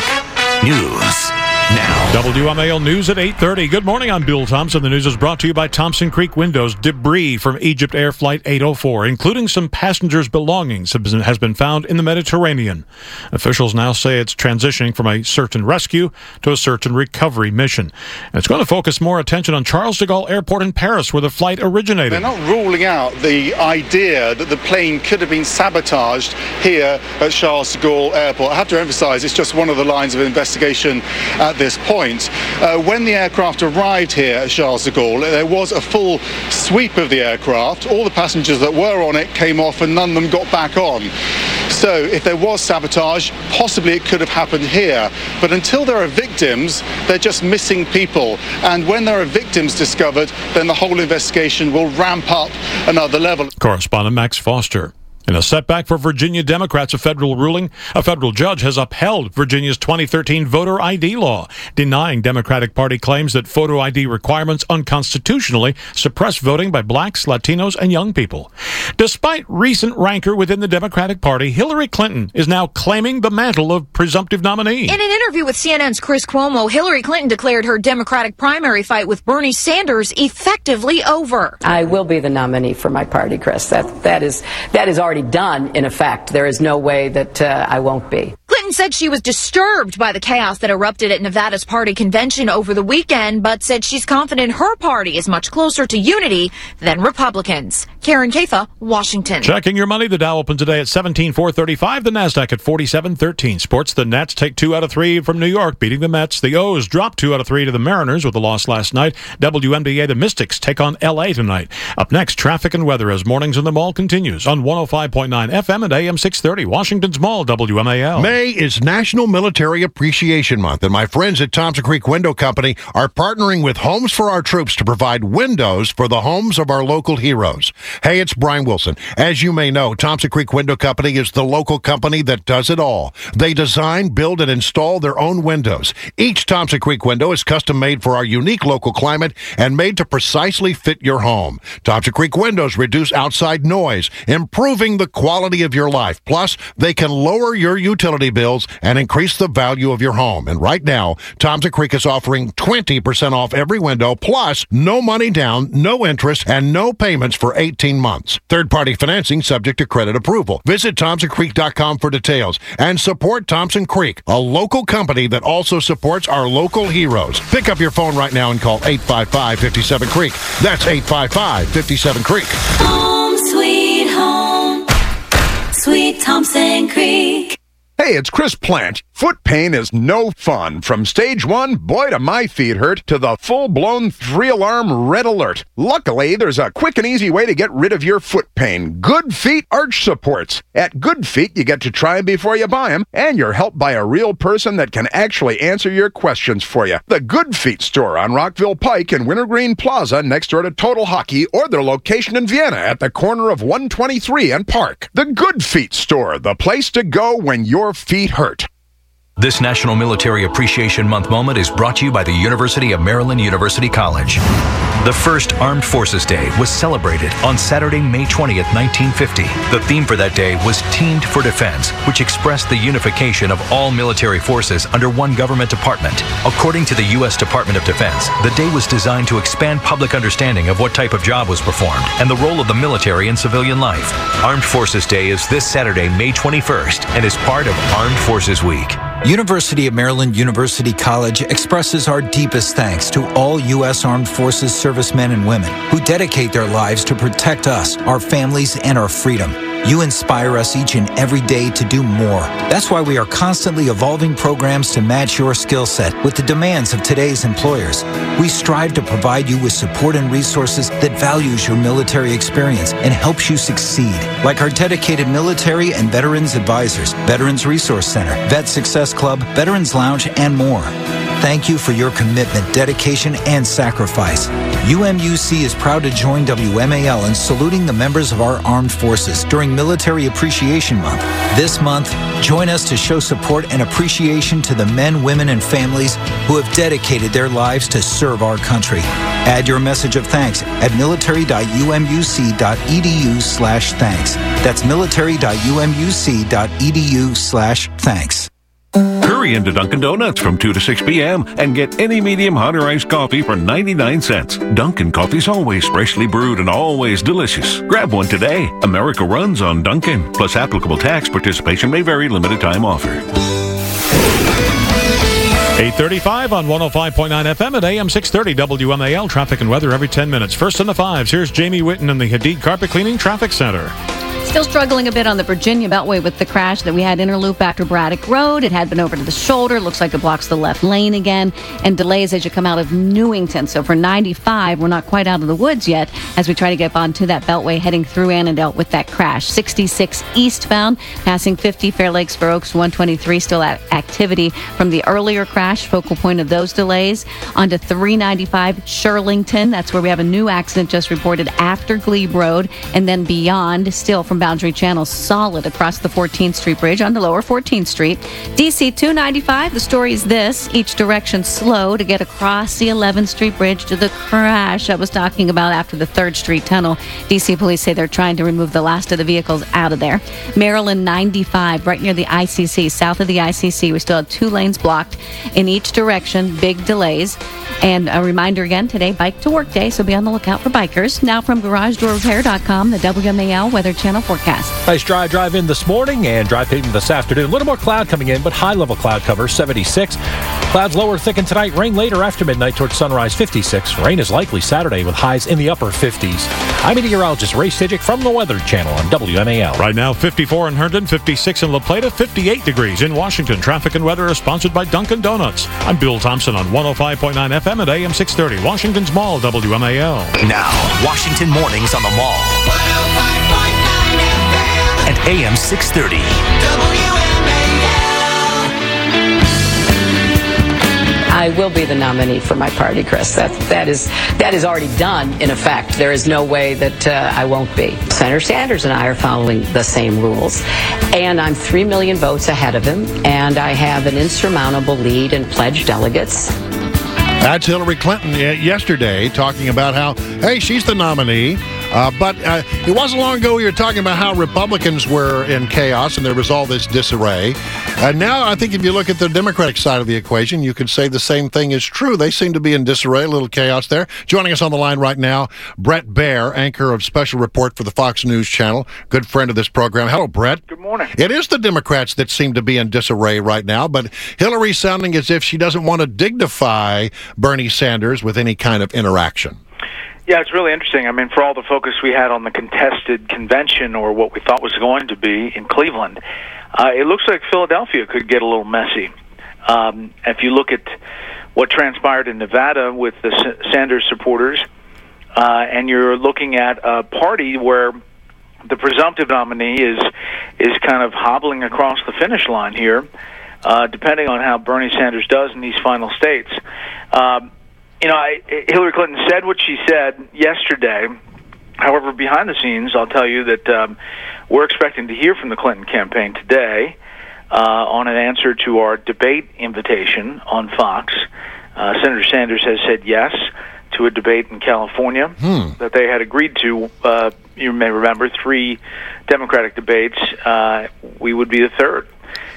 News now. W M A L News at eight thirty. Good morning, I'm Bill Thompson. The news is brought to you by Thompson Creek Windows. Debris from Egypt Air Flight eight oh four, including some passengers' belongings, has been found in the Mediterranean. Officials now say it's transitioning from a search and rescue to a search and recovery mission. And it's going to focus more attention on Charles de Gaulle Airport in Paris, where the flight originated. They're not ruling out the idea that the plane could have been sabotaged here at Charles de Gaulle Airport. I have to emphasize it's just one of the lines of investigation at this point. Uh, when the aircraft arrived here at Charles de Gaulle, there was a full sweep of the aircraft. All the passengers that were on it came off and none of them got back on. So if there was sabotage, possibly it could have happened here. But until there are victims, they're just missing people. And when there are victims discovered, then the whole investigation will ramp up another level. Correspondent Max Foster. In a setback for Virginia Democrats, a federal ruling, a federal judge has upheld Virginia's twenty thirteen voter I D law, denying Democratic Party claims that photo I D requirements unconstitutionally suppress voting by blacks, Latinos, and young people. Despite recent rancor within the Democratic Party, Hillary Clinton is now claiming the mantle of presumptive nominee. In an interview with C N N's Chris Cuomo, Hillary Clinton declared her Democratic primary fight with Bernie Sanders effectively over. I will be the nominee for my party, Chris. That that is that is already done, in effect. There is no way that uh, I won't be. Clinton said she was disturbed by the chaos that erupted at Nevada's party convention over the weekend, but said she's confident her party is much closer to unity than Republicans. Karen Kafa, Washington. Checking your money. The Dow opened today at seventeen four thirty-five. The Nasdaq at forty-seven thirteen. Sports. The Nets take two out of three from New York, beating the Mets. The O's dropped two out of three to the Mariners with a loss last night. W N B A. The Mystics take on L A tonight. Up next, traffic and weather as Mornings in the Mall continues on one oh five point nine F M and A M six thirty. Washington's Mall, W M A L. May is National Military Appreciation Month, and my friends at Thompson Creek Window Company are partnering with Homes for Our Troops to provide windows for the homes of our local heroes. Hey, it's Brian Wilson. As you may know, Thompson Creek Window Company is the local company that does it all. They design, build, and install their own windows. Each Thompson Creek window is custom made for our unique local climate and made to precisely fit your home. Thompson Creek windows reduce outside noise, improving the quality of your life. Plus, they can lower your utility bills and increase the value of your home. And right now, Thompson Creek is offering twenty percent off every window, plus no money down, no interest, and no payments for eighteen months. Third-party financing subject to credit approval. Visit thompson creek dot com for details and support Thompson Creek, a local company that also supports our local heroes. Pick up your phone right now and call eight five five, five seven, creek. That's eight five five, five seven, creek. Home sweet home, sweet Thompson Creek. Hey, it's Chris Plant Foot pain is no fun. From stage one, boy do my feet hurt, to the full-blown three-alarm red alert. Luckily, there's a quick and easy way to get rid of your foot pain. Good Feet Arch Supports. At Good Feet, you get to try them before you buy them, and you're helped by a real person that can actually answer your questions for you. The Good Feet store on Rockville Pike in Wintergreen Plaza next door to Total Hockey, or their location in Vienna at the corner of one twenty-three and Park. The Good Feet store, the place to go when your feet hurt. This National Military Appreciation Month moment is brought to you by the University of Maryland University College. The first Armed Forces Day was celebrated on Saturday, May twentieth, nineteen fifty. The theme for that day was Teamed for Defense, which expressed the unification of all military forces under one government department. According to the U S Department of Defense, the day was designed to expand public understanding of what type of job was performed and the role of the military in civilian life. Armed Forces Day is this Saturday, May twenty-first, and is part of Armed Forces Week. University of Maryland University College expresses our deepest thanks to all U S Armed Forces servicemen and women who dedicate their lives to protect us, our families, and our freedom. You inspire us each and every day to do more. That's why we are constantly evolving programs to match your skill set with the demands of today's employers. We strive to provide you with support and resources that values your military experience and helps you succeed, like our dedicated military and veterans advisors, Veterans Resource Center, Vet Success Club, Veterans Lounge, and more. Thank you for your commitment, dedication, and sacrifice. U M U C is proud to join W M A L in saluting the members of our armed forces during Military Appreciation Month. This month, join us to show support and appreciation to the men, women, and families who have dedicated their lives to serve our country. Add your message of thanks at military.umuc.edu slash thanks. That's military.umuc.edu slash thanks. Hurry into Dunkin' Donuts from two to six p.m. and get any medium hot or iced coffee for ninety-nine cents. Dunkin' coffee's always freshly brewed and always delicious. Grab one today. America runs on Dunkin'. Plus applicable tax. Participation may vary. Limited time offer. eight thirty-five on one oh five point nine F M at A M six thirty W M A L. Traffic and weather every ten minutes. First in the fives, here's Jamie Witten in the Hadid Carpet Cleaning Traffic Center. Still struggling a bit on the Virginia Beltway with the crash that we had interloop after Braddock Road. It had been over to the shoulder. Looks like it blocks the left lane again. And delays as you come out of Newington. So for ninety-five, we're not quite out of the woods yet as we try to get onto that Beltway heading through Annandale with that crash. sixty-six eastbound, passing fifty, Fair Lakes, Fair Oaks, one twenty-three. Still at activity from the earlier crash. Focal point of those delays. Onto three ninety-five, Shirlington. That's where we have a new accident just reported after Glebe Road. And then beyond, still from Boundary Channel, solid across the fourteenth Street Bridge onto Lower fourteenth Street. D C two ninety-five, the story is this. Each direction slow to get across the eleventh Street Bridge to the crash I was talking about after the third Street Tunnel. D C police say they're trying to remove the last of the vehicles out of there. Maryland ninety-five, right near the I C C, south of the I C C. We still have two lanes blocked in each direction, big delays. And a reminder again, today, Bike to Work Day, so be on the lookout for bikers. Now from garage door repair dot com, the W M A L Weather Channel forecast. Nice dry drive in this morning and dry pavement this afternoon. A little more cloud coming in, but high-level cloud cover, seventy-six. Clouds lower, thicken tonight. Rain later after midnight towards sunrise, fifty-six. Rain is likely Saturday with highs in the upper fifties. I'm meteorologist Ray Stidgick from the Weather Channel on W M A L. Right now, fifty-four in Herndon, fifty-six in La Plata, fifty-eight degrees in Washington. Traffic and weather is sponsored by Dunkin' Donuts. I'm Bill Thompson on one oh five point nine F M at A M six thirty. Washington's Mall, W M A L. Now, Washington Mornings on the Mall. one oh five point nine F M. At A M six thirty. W M A L. I will be the nominee for my party, Chris. That, that, is, that is already done, in effect. There is no way that uh, I won't be. Senator Sanders and I are following the same rules. And I'm three million votes ahead of him. And I have an insurmountable lead in pledged delegates. That's Hillary Clinton yesterday talking about how, hey, she's the nominee. Uh, but uh, it wasn't long ago we were talking about how Republicans were in chaos and there was all this disarray. And now I think if you look at the Democratic side of the equation, you could say the same thing is true. They seem to be in disarray, a little chaos there. Joining us on the line right now, Bret Baier, anchor of Special Report for the Fox News Channel, good friend of this program. Hello, Bret. Good morning. It is the Democrats that seem to be in disarray right now, but Hillary's sounding as if she doesn't want to dignify Bernie Sanders with any kind of interaction. Yeah, it's really interesting. I mean, for all the focus we had on the contested convention or what we thought was going to be in Cleveland, uh, it looks like Philadelphia could get a little messy. Um, if you look at what transpired in Nevada with the S- Sanders supporters, uh, and you're looking at a party where the presumptive nominee is is kind of hobbling across the finish line here, uh, depending on how Bernie Sanders does in these final states. Um, you know, I, Hillary Clinton said what she said yesterday. However, behind the scenes, I'll tell you that um, we're expecting to hear from the Clinton campaign today uh, on an answer to our debate invitation on Fox. Uh, Senator Sanders has said yes to a debate in California hmm. that they had agreed to. Uh, you may remember three Democratic debates. Uh, we would be the third.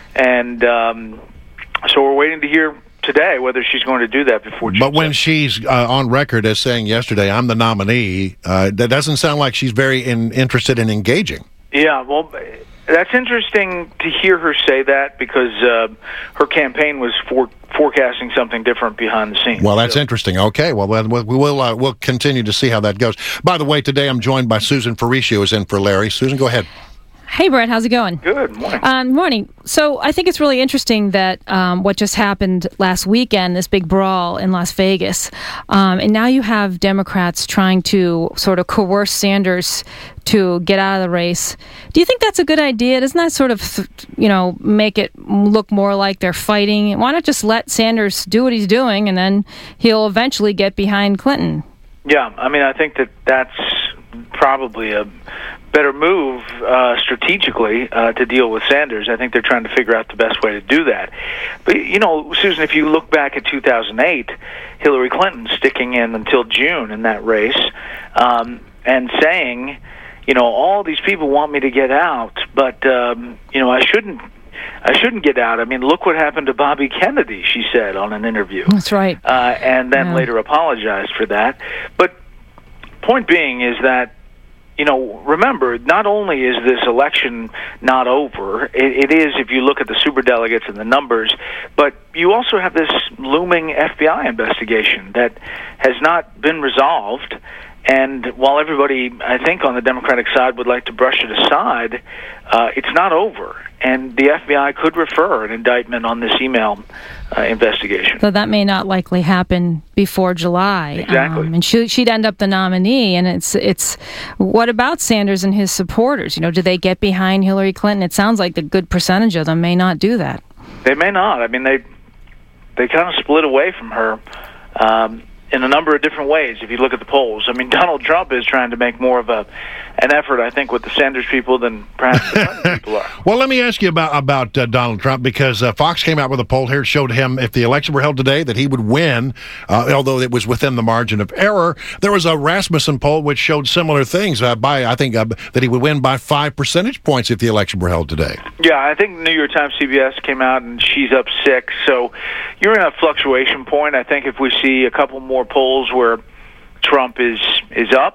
And um, so we're waiting to hear today whether she's going to do that before June But when seventh. she's uh, on record as saying yesterday, I'm the nominee, uh, that doesn't sound like she's very in, interested in engaging. Yeah, well, that's interesting to hear her say that because uh, her campaign was for, forecasting something different behind the scenes. Well, that's so interesting. Okay, well, we will uh, we'll continue to see how that goes. By the way, today I'm joined by Susan Faricio, who's in for Larry. Susan, go ahead. Hey, Brett, how's it going? Good morning. Um, morning. So I think it's really interesting that um, what just happened last weekend, this big brawl in Las Vegas, um, and now you have Democrats trying to sort of coerce Sanders to get out of the race. Do you think that's a good idea? Doesn't that sort of, you know, make it look more like they're fighting? Why not just let Sanders do what he's doing, and then he'll eventually get behind Clinton? Yeah, I mean, I think that that's probably a better move uh, strategically uh, to deal with Sanders. I think they're trying to figure out the best way to do that. But, you know, Susan, if you look back at two thousand eight, Hillary Clinton sticking in until June in that race um, and saying, you know, all these people want me to get out, but, um, you know, I shouldn't I shouldn't get out. I mean, look what happened to Bobby Kennedy, she said on an interview. That's right. Uh, and then Yeah. later apologized for that. But point being is that, you know, remember, not only is this election not over, it, it is if you look at the superdelegates and the numbers, but you also have this looming F B I investigation that has not been resolved. And while everybody, I think, on the Democratic side would like to brush it aside, uh, it's not over. And the F B I could refer an indictment on this email uh, investigation. So that may not likely happen before July. Exactly. Um, and she, she'd end up the nominee. And it's it's what about Sanders and his supporters? You know, do they get behind Hillary Clinton? It sounds like the good percentage of them may not do that. They may not. I mean, they they kind of split away from her um, in a number of different ways. If you look at the polls, I mean, Donald Trump is trying to make more of a an effort, I think, with the Sanders people than perhaps the Clinton people are. Well, let me ask you about about uh, Donald Trump, because uh, Fox came out with a poll here, showed him if the election were held today that he would win, uh, although it was within the margin of error. There was a Rasmussen poll which showed similar things. Uh, by I think uh, that he would win by five percentage points if the election were held today. Yeah, I think New York Times C B S came out and she's up six. So you're in a fluctuation point. I think if we see a couple more polls where Trump is is up,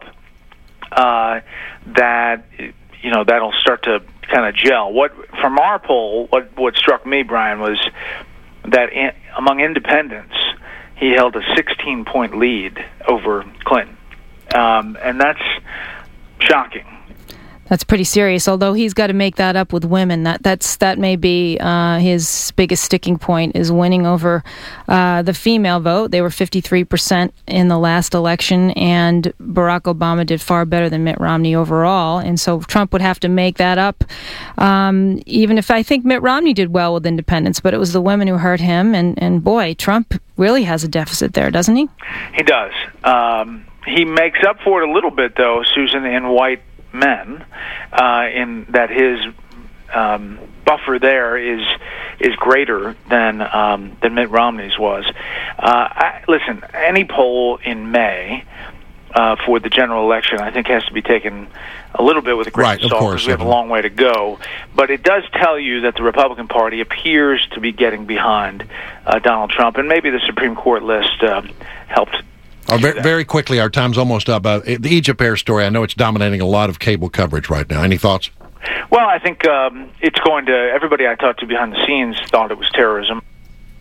uh, that you know that'll start to kind of gel. What from our poll, what what struck me, Brian, was that in, among independents, he held a sixteen point lead over Clinton, um, and that's shocking. That's pretty serious, although he's got to make that up with women. That that's that may be uh, his biggest sticking point, is winning over uh, the female vote. They were fifty-three percent in the last election, and Barack Obama did far better than Mitt Romney overall. And so Trump would have to make that up, um, even if I think Mitt Romney did well with independents, but it was the women who hurt him. And, and boy, Trump really has a deficit there, doesn't he? He does. Um, he makes up for it a little bit, though, Susan, in white men, uh, in that his um, buffer there is is greater than um, than Mitt Romney's was. Uh, I, listen, any poll in May uh, for the general election, I think, has to be taken a little bit with a grain Right, of of salt, course, because we have a Evan. long way to go. But it does tell you that the Republican Party appears to be getting behind uh, Donald Trump, and maybe the Supreme Court list uh, helped. Oh, very, very quickly, our time's almost up. Uh, the Egypt Air story, I know it's dominating a lot of cable coverage right now. Any thoughts? Well, I think um, it's going to, everybody I talked to behind the scenes thought it was terrorism.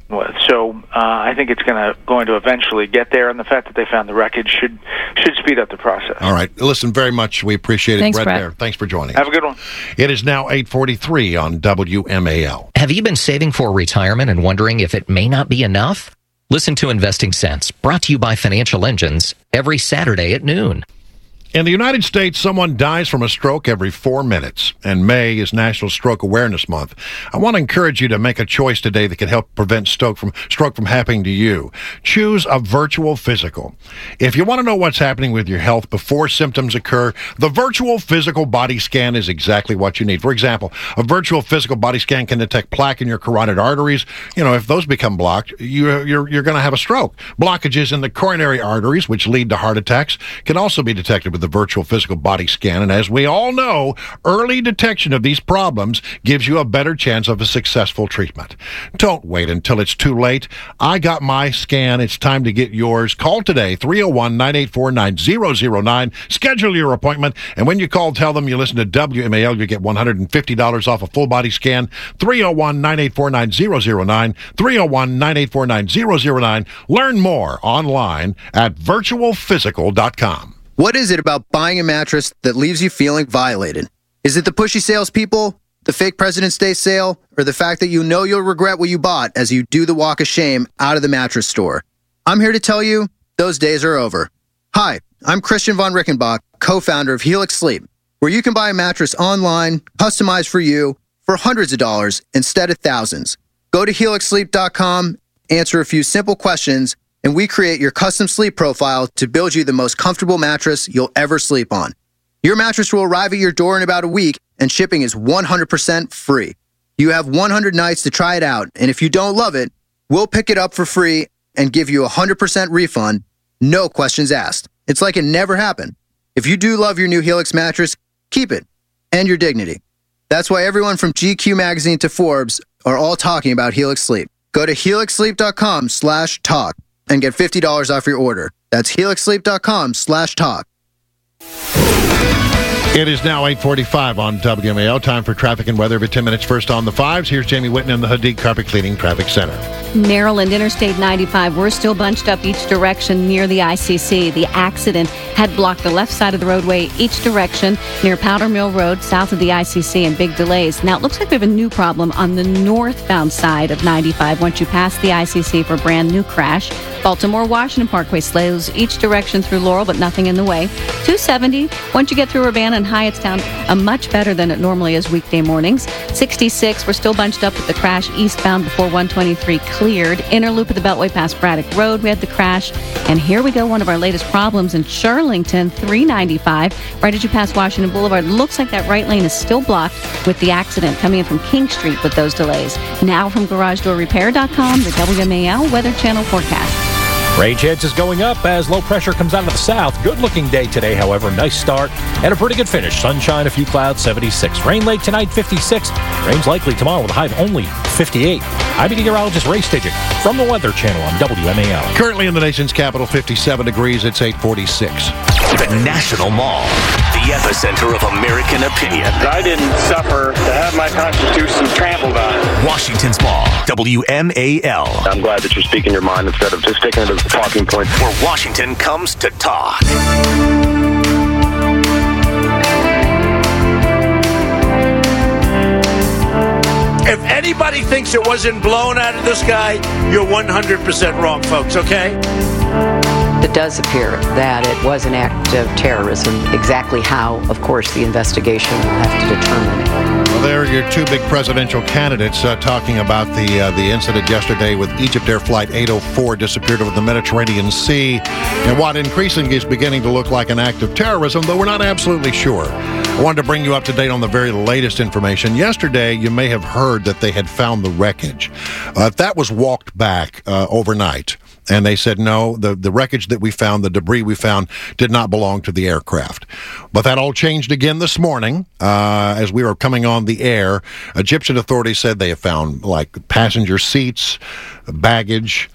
So uh, I think it's going to going to eventually get there, and the fact that they found the wreckage should should speed up the process. All right. Listen, very much. We appreciate it, Thanks, Brett Brett. Baer. Thanks for joining Have us. a good one. It is now eight forty-three on W M A L. Have you been saving for retirement and wondering if it may not be enough? Listen to Investing Sense, brought to you by Financial Engines, every Saturday at noon. In the United States, someone dies from a stroke every four minutes, and May is National Stroke Awareness Month. I want to encourage you to make a choice today that can help prevent stroke from stroke from happening to you. Choose a virtual physical. If you want to know what's happening with your health before symptoms occur, the virtual physical body scan is exactly what you need. For example, a virtual physical body scan can detect plaque in your carotid arteries. You know, if those become blocked, you, you're, you're going to have a stroke. Blockages in the coronary arteries, which lead to heart attacks, can also be detected with the virtual physical body scan. And as we all know, early detection of these problems gives you a better chance of a successful treatment. Don't wait until it's too late. I got my scan. It's time to get yours. Call today, three oh one, nine eight four, nine oh oh nine. Schedule your appointment. And when you call, tell them you listen to W M A L. You get one hundred fifty dollars off a full body scan. three oh one, nine eight four, nine oh oh nine. three oh one, nine eight four, nine oh oh nine. Learn more online at virtual physical dot com. What is it about buying a mattress that leaves you feeling violated? Is it the pushy salespeople, the fake President's Day sale, or the fact that you know you'll regret what you bought as you do the walk of shame out of the mattress store? I'm here to tell you, those days are over. Hi, I'm Christian von Rickenbach, co-founder of Helix Sleep, where you can buy a mattress online, customized for you, for hundreds of dollars instead of thousands. Go to helix sleep dot com, answer a few simple questions, and we create your custom sleep profile to build you the most comfortable mattress you'll ever sleep on. Your mattress will arrive at your door in about a week, and shipping is one hundred percent free. You have one hundred nights to try it out, and if you don't love it, we'll pick it up for free and give you a one hundred percent refund, no questions asked. It's like it never happened. If you do love your new Helix mattress, keep it, and your dignity. That's why everyone from G Q Magazine to Forbes are all talking about Helix Sleep. Go to helix sleep dot com slash talk. and get fifty dollars off your order. That's helix sleep dot com slash talk. It is now eight forty-five on W M A L. Time for traffic and weather. Every ten minutes first on the fives. Here's Jamie Whitten in the Hadid Carpet Cleaning Traffic Center. Maryland Interstate ninety-five, we're still bunched up each direction near the I C C. The accident had blocked the left side of the roadway each direction near Powder Mill Road, south of the I C C, and big delays. Now, it looks like we have a new problem on the northbound side of ninety-five once you pass the I C C for a brand new crash. Baltimore-Washington Parkway slows each direction through Laurel, but nothing in the way. two seventy, once you get through Urbana and Hyattstown, a much better than it normally is weekday mornings. sixty-six, we're still bunched up with the crash eastbound before one twenty-three cleared. Inner loop of the Beltway past Braddock Road, we had the crash. And here we go, one of our latest problems in Shirlington, three ninety-five, right as you pass Washington Boulevard. Looks like that right lane is still blocked with the accident coming in from King Street with those delays. Now from garage door repair dot com, the W M A L Weather Channel forecast. Rain chances going up as low pressure comes out of the south. Good-looking day today, however. Nice start and a pretty good finish. Sunshine, a few clouds, seventy-six. Rain late tonight, fifty-six. Rain's likely tomorrow with a high of only fifty-eight. I'm meteorologist Ray Stidgick from the Weather Channel on W M A L. Currently in the nation's capital, fifty-seven degrees. It's eight forty-six. The National Mall, the epicenter of American opinion. I didn't suffer to have my Constitution trampled on. Washington's Mall, W M A L. I'm glad that you're speaking your mind instead of just sticking to the talking points. Where Washington comes to talk. If anybody thinks it wasn't blown out of the sky, you're one hundred percent wrong, folks, okay? It does appear that it was an act of terrorism. Exactly how, of course, the investigation will have to determine. Well, there are your two big presidential candidates uh, talking about the uh, the incident yesterday with Egypt Air Flight eight oh four disappeared over the Mediterranean Sea, and what increasingly is beginning to look like an act of terrorism, though we're not absolutely sure. I wanted to bring you up to date on the very latest information. Yesterday, you may have heard that they had found the wreckage. Uh, that was walked back uh, overnight. And they said, no, the, the wreckage that we found, the debris we found, did not belong to the aircraft. But that all changed again this morning uh, as we were coming on the air. Egyptian authorities said they have found, like, passenger seats, baggage,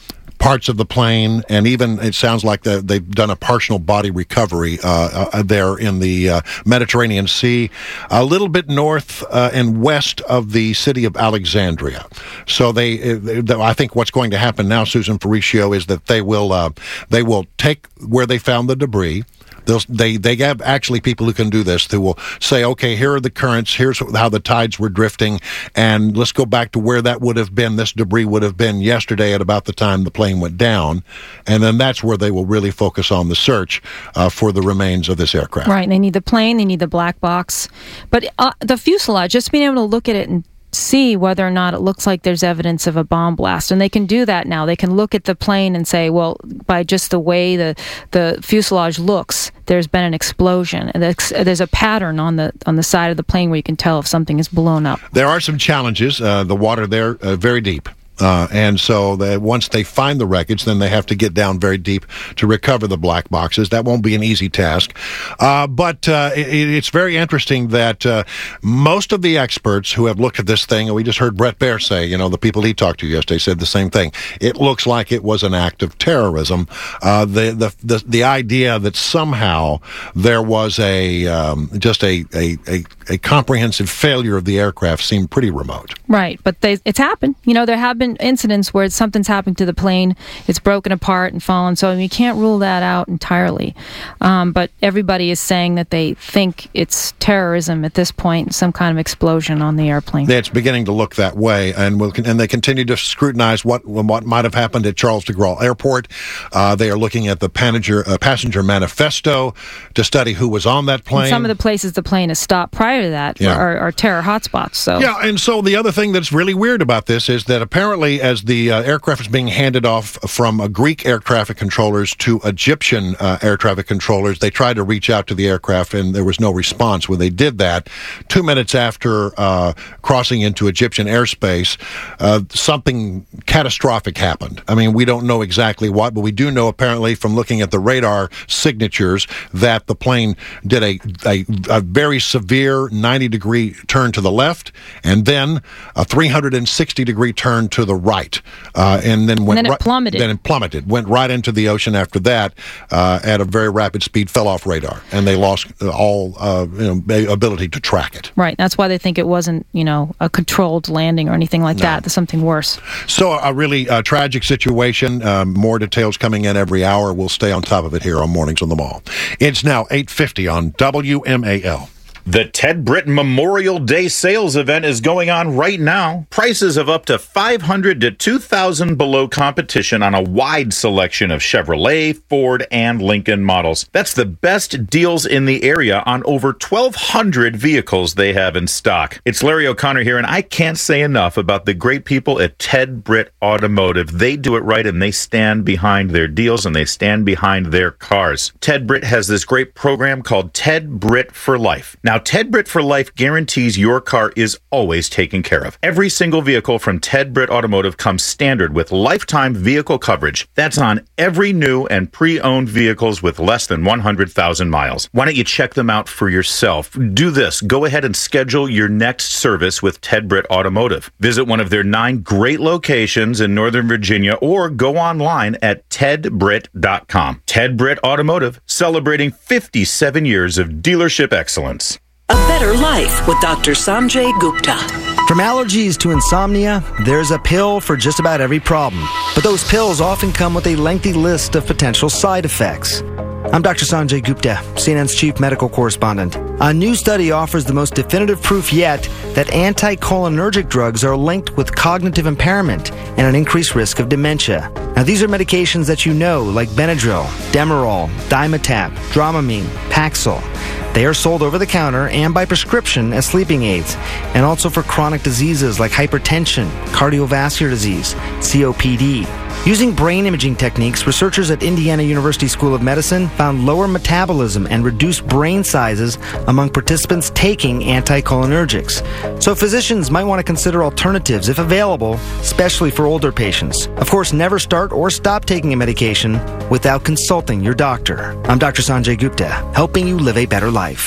parts of the plane, and even it sounds like the, they've done a partial body recovery uh, uh, there in the uh, Mediterranean Sea, a little bit north uh, and west of the city of Alexandria. So they, uh, I think what's going to happen now, Susan Faricio, is that they will uh, they will take where they found the debris. They'll, they they have actually people who can do this. They will say, okay, here are the currents, here's how the tides were drifting, and let's go back to where that would have been, this debris would have been yesterday at about the time the plane went down, and then that's where they will really focus on the search uh, for the remains of this aircraft. Right, and they need the plane, they need the black box, but uh, the fuselage, just being able to look at it and see whether or not it looks like there's evidence of a bomb blast, and they can do that now. They can look at the plane and say, well, by just the way the the fuselage looks, there's been an explosion, and there's a pattern on the on the side of the plane where you can tell if something is blown up. There are some challenges. Uh, the water there uh, very deep. Uh, and so that once they find the wreckage, then they have to get down very deep to recover the black boxes. That won't be an easy task. Uh, but uh, it, it's very interesting that uh, most of the experts who have looked at this thing, and we just heard Bret Baier say, you know, the people he talked to yesterday said the same thing. It looks like it was an act of terrorism. Uh, the, the the the idea that somehow there was a um, just a, a, a, a comprehensive failure of the aircraft seemed pretty remote. Right, but they, it's happened. You know, there have been incidents where something's happened to the plane, it's broken apart and fallen, so I mean, you can't rule that out entirely. Um, but everybody is saying that they think it's terrorism at this point, some kind of explosion on the airplane. It's beginning to look that way, and will and they continue to scrutinize what what might have happened at Charles de Gaulle Airport. Uh, they are looking at the passenger, uh, passenger manifesto to study who was on that plane. And some of the places the plane has stopped prior to that yeah. are, are terror hotspots. So yeah, and so the other thing that's really weird about this is that apparently as the uh, aircraft is being handed off from uh, Greek air traffic controllers to Egyptian uh, air traffic controllers, they tried to reach out to the aircraft and there was no response. When they did that, two minutes after uh, crossing into Egyptian airspace, uh, something catastrophic happened. I mean, we don't know exactly what, but we do know apparently from looking at the radar signatures that the plane did a, a, a very severe ninety degree turn to the left and then a three hundred sixty degree turn to the right, uh, and then went and then it right, plummeted. Then it plummeted, went right into the ocean after that uh, at a very rapid speed, fell off radar, and they lost all uh, you know, ability to track it. Right, that's why they think it wasn't, you know, a controlled landing or anything like no. that. There's something worse. So a really uh, tragic situation. Um, more details coming in every hour. We'll stay on top of it here on Mornings on the Mall. It's now eight fifty on W M A L. The Ted Britt Memorial Day sales event is going on right now. Prices of up to five hundred dollars to two thousand dollars below competition on a wide selection of Chevrolet, Ford, and Lincoln models. That's the best deals in the area on over twelve hundred vehicles they have in stock. It's Larry O'Connor here, and I can't say enough about the great people at Ted Britt Automotive. They do it right, and they stand behind their deals, and they stand behind their cars. Ted Britt has this great program called Ted Britt for Life. Now, Now, Ted Britt for Life guarantees your car is always taken care of. Every single vehicle from Ted Britt Automotive comes standard with lifetime vehicle coverage. That's on every new and pre-owned vehicles with less than one hundred thousand miles. Why don't you check them out for yourself? Do this. Go ahead and schedule your next service with Ted Britt Automotive. Visit one of their nine great locations in Northern Virginia or go online at ted britt dot com. Ted Britt Automotive, celebrating fifty-seven years of dealership excellence. A better life with Doctor Sanjay Gupta. From allergies to insomnia, there's a pill for just about every problem. But those pills often come with a lengthy list of potential side effects. I'm Doctor Sanjay Gupta, C N N's chief medical correspondent. A new study offers the most definitive proof yet that anticholinergic drugs are linked with cognitive impairment and an increased risk of dementia. Now, these are medications that you know, like Benadryl, Demerol, Dimetapp, Dramamine, Paxil. They are sold over the counter and by prescription as sleeping aids, and also for chronic diseases like hypertension, cardiovascular disease, C O P D. Using brain imaging techniques, researchers at Indiana University School of Medicine found lower metabolism and reduced brain sizes among participants taking anticholinergics. So physicians might want to consider alternatives if available, especially for older patients. Of course, never start or stop taking a medication without consulting your doctor. I'm Doctor Sanjay Gupta, helping you live a better life.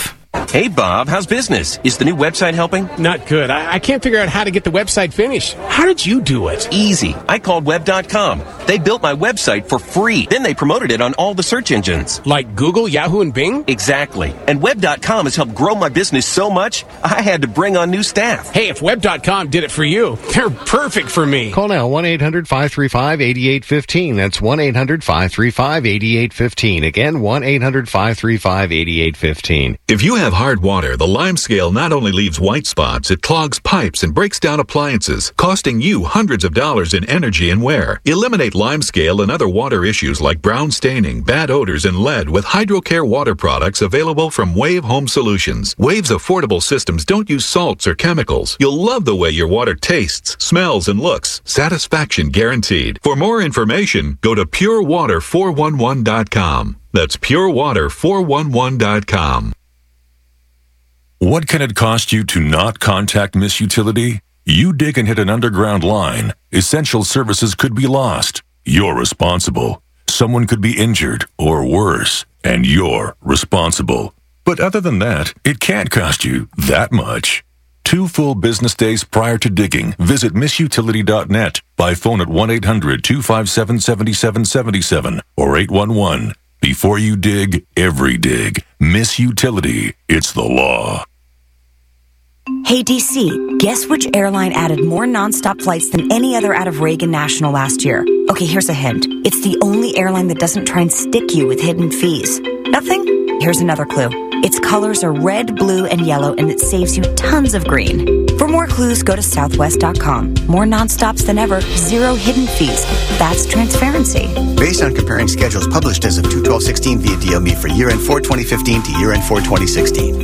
Hey, Bob, how's business? Is the new website helping? Not good. I, I can't figure out how to get the website finished. How did you do it? Easy. I called web dot com. They built my website for free. Then they promoted it on all the search engines. Like Google, Yahoo, and Bing? Exactly. And web dot com has helped grow my business so much, I had to bring on new staff. Hey, if web dot com did it for you, they're perfect for me. Call now, one eight hundred five three five eight eight one five. That's one eight hundred five three five eight eight one five. Again, one eight hundred five three five eight eight one five. If you have hard water, the Lime Scale not only leaves white spots, it clogs pipes and breaks down appliances, costing you hundreds of dollars in energy and wear. Eliminate Lime Scale and other water issues like brown staining, bad odors, and lead with HydroCare water products available from Wave Home Solutions. Wave's affordable systems don't use salts or chemicals. You'll love the way your water tastes, smells, and looks. Satisfaction guaranteed. For more information, go to pure water four one one dot com. That's pure water four one one dot com. What can it cost you to not contact Miss Utility? You dig and hit an underground line. Essential services could be lost. You're responsible. Someone could be injured or worse, and you're responsible. But other than that, it can't cost you that much. Two full business days prior to digging, visit miss utility dot net. By phone at one eight hundred two five seven seven seven seven seven or eight one one. Before you dig, every dig. Miss Utility. It's the law. Hey, D C, guess which airline added more nonstop flights than any other out of Reagan National last year? Okay, here's a hint. It's the only airline that doesn't try and stick you with hidden fees. Nothing? Here's another clue. Its colors are red, blue, and yellow, and it saves you tons of green. For more clues, go to southwest dot com. More nonstops than ever, zero hidden fees. That's transparency. Based on comparing schedules published as of two twelve sixteen via D L M E for year-end four twenty fifteen to year-end four twenty sixteen.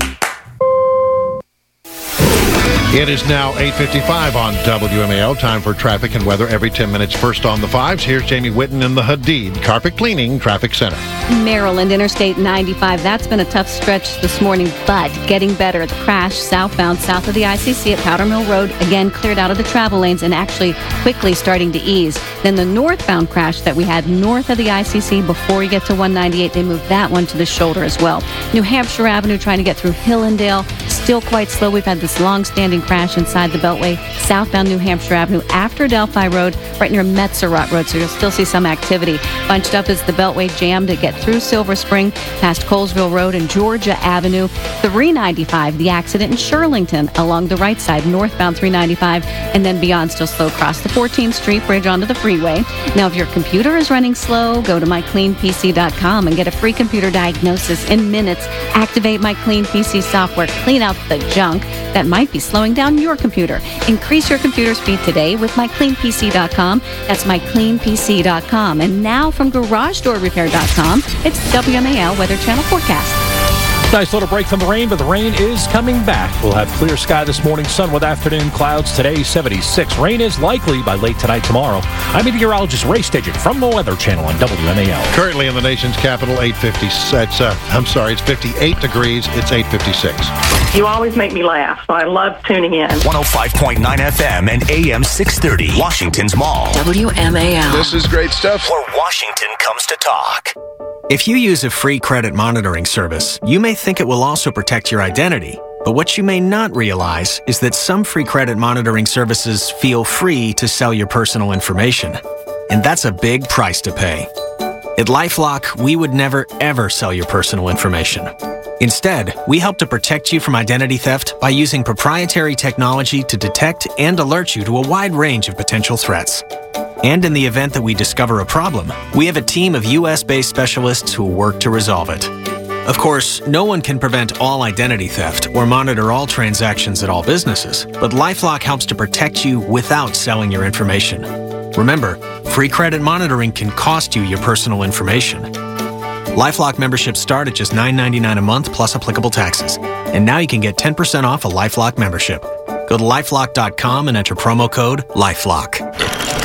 It is now eight fifty-five on W M A L. Time for traffic and weather every ten minutes. First on the fives, here's Jamie Whitten in the Hadid Carpet Cleaning Traffic Center. Maryland Interstate ninety-five. That's been a tough stretch this morning, but getting better. The crash southbound south of the I C C at Powder Mill Road, again cleared out of the travel lanes and actually quickly starting to ease. Then the northbound crash that we had north of the I C C before you get to one ninety-eight, they moved that one to the shoulder as well. New Hampshire Avenue trying to get through Hillendale, still quite slow. We've had this long-standing crash inside the Beltway, southbound New Hampshire Avenue after Delphi Road, right near Metzerot Road, so you'll still see some activity. Bunched up is the Beltway jam to get through Silver Spring, past Colesville Road and Georgia Avenue. three ninety-five, the accident in Shirlington along the right side, northbound three ninety-five, and then beyond still slow across the fourteenth Street Bridge onto the freeway. Now, if your computer is running slow, go to my clean P C dot com and get a free computer diagnosis in minutes. Activate My Clean P C software, clean out the junk that might be slowing down your computer. Increase your computer speed today with my clean P C dot com. That's my clean P C dot com. And now from garage door repair dot com, it's W M A L Weather Channel forecast. Nice little break from the rain, but the rain is coming back. We'll have clear sky this morning, sun with afternoon clouds. Today, seventy-six. Rain is likely by late tonight, tomorrow. I'm meteorologist Ray Stagin from the Weather Channel on W M A L. Currently in the nation's capital, eight fifty. It's, uh, I'm sorry, it's fifty-eight degrees. It's eight fifty-six. You always make me laugh, so I love tuning in. one oh five point nine F M and A M six thirty, Washington's Mall. W M A L. This is great stuff. Where Washington comes to talk. If you use a free credit monitoring service, you may think it will also protect your identity. But what you may not realize is that some free credit monitoring services feel free to sell your personal information. And that's a big price to pay. At LifeLock, we would never, ever sell your personal information. Instead, we help to protect you from identity theft by using proprietary technology to detect and alert you to a wide range of potential threats. And in the event that we discover a problem, we have a team of U S-based specialists who work to resolve it. Of course, no one can prevent all identity theft or monitor all transactions at all businesses, but LifeLock helps to protect you without selling your information. Remember, free credit monitoring can cost you your personal information. LifeLock memberships start at just nine ninety-nine a month plus applicable taxes. And now you can get ten percent off a LifeLock membership. Go to lifelock dot com and enter promo code LifeLock.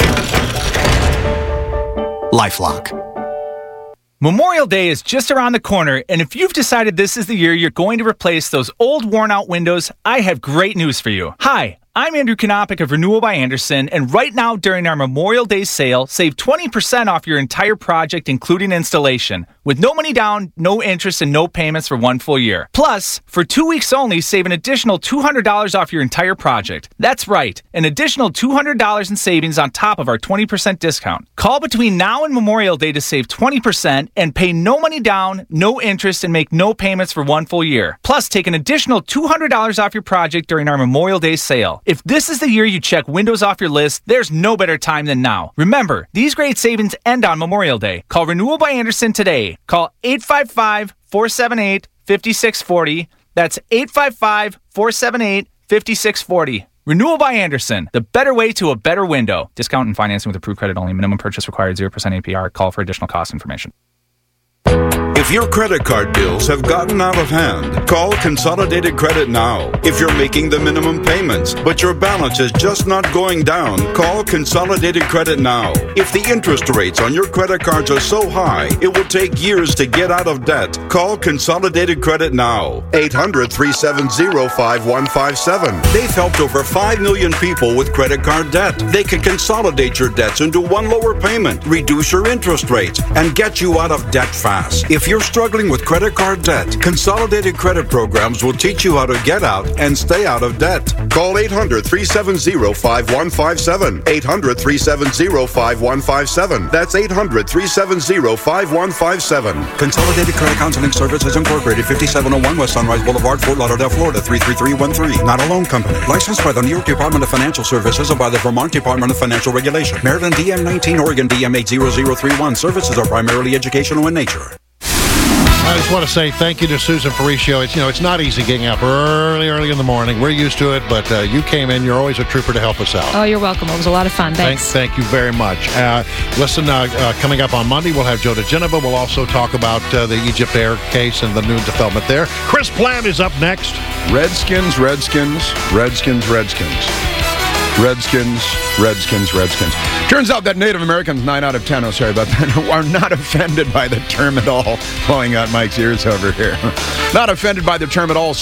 LifeLock. Memorial Day is just around the corner, and if you've decided this is the year you're going to replace those old worn-out windows, I have great news for you. Hi, I'm Andrew Konopik of Renewal by Andersen, and right now during our Memorial Day sale, save twenty percent off your entire project, including installation, with no money down, no interest, and no payments for one full year. Plus, for two weeks only, save an additional two hundred dollars off your entire project. That's right, an additional two hundred dollars in savings on top of our twenty percent discount. Call between now and Memorial Day to save twenty percent and pay no money down, no interest, and make no payments for one full year. Plus, take an additional two hundred dollars off your project during our Memorial Day sale. If this is the year you check windows off your list, there's no better time than now. Remember, these great savings end on Memorial Day. Call Renewal by Andersen today. Call eight five five, four seven eight, five six four zero. That's eight five five, four seven eight, five six four zero. Renewal by Andersen, the better way to a better window. Discount and financing with approved credit only. Minimum purchase required, zero percent A P R. Call for additional cost information. If your credit card bills have gotten out of hand, call Consolidated Credit now. If you're making the minimum payments, but your balance is just not going down, call Consolidated Credit now. If the interest rates on your credit cards are so high, it will take years to get out of debt, call Consolidated Credit now. eight hundred, three seven zero, five one five seven. They've helped over five million people with credit card debt. They can consolidate your debts into one lower payment, reduce your interest rates, and get you out of debt fast. If you're struggling with credit card debt, Consolidated Credit Programs will teach you how to get out and stay out of debt. Call eight hundred, three seven zero, five one five seven. eight hundred, three seven zero, five one five seven. That's eight hundred, three seven zero, five one five seven. Consolidated Credit Counseling Services Incorporated, fifty-seven oh one West Sunrise Boulevard, Fort Lauderdale, Florida, three three three one three. Not a loan company. Licensed by the New York Department of Financial Services and by the Vermont Department of Financial Regulation. Maryland D M nineteen, Oregon D M eight zero zero three one. Services are primarily educational in nature. I just want to say thank you to Susan Faricio. It's, you know, it's not easy getting up early, early in the morning. We're used to it, but uh, you came in. You're always a trooper to help us out. Oh, you're welcome. It was a lot of fun. Thanks. Thank, thank you very much. Uh, listen, uh, uh, coming up on Monday, we'll have Joe DeGeneva. We'll also talk about uh, the Egypt Air case and the new development there. Chris Plant is up next. Redskins, Redskins, Redskins, Redskins. Redskins, Redskins, Redskins. Turns out that Native Americans, nine out of ten, oh, sorry about that, are not offended by the term at all. Blowing out Mike's ears over here. Not offended by the term at all.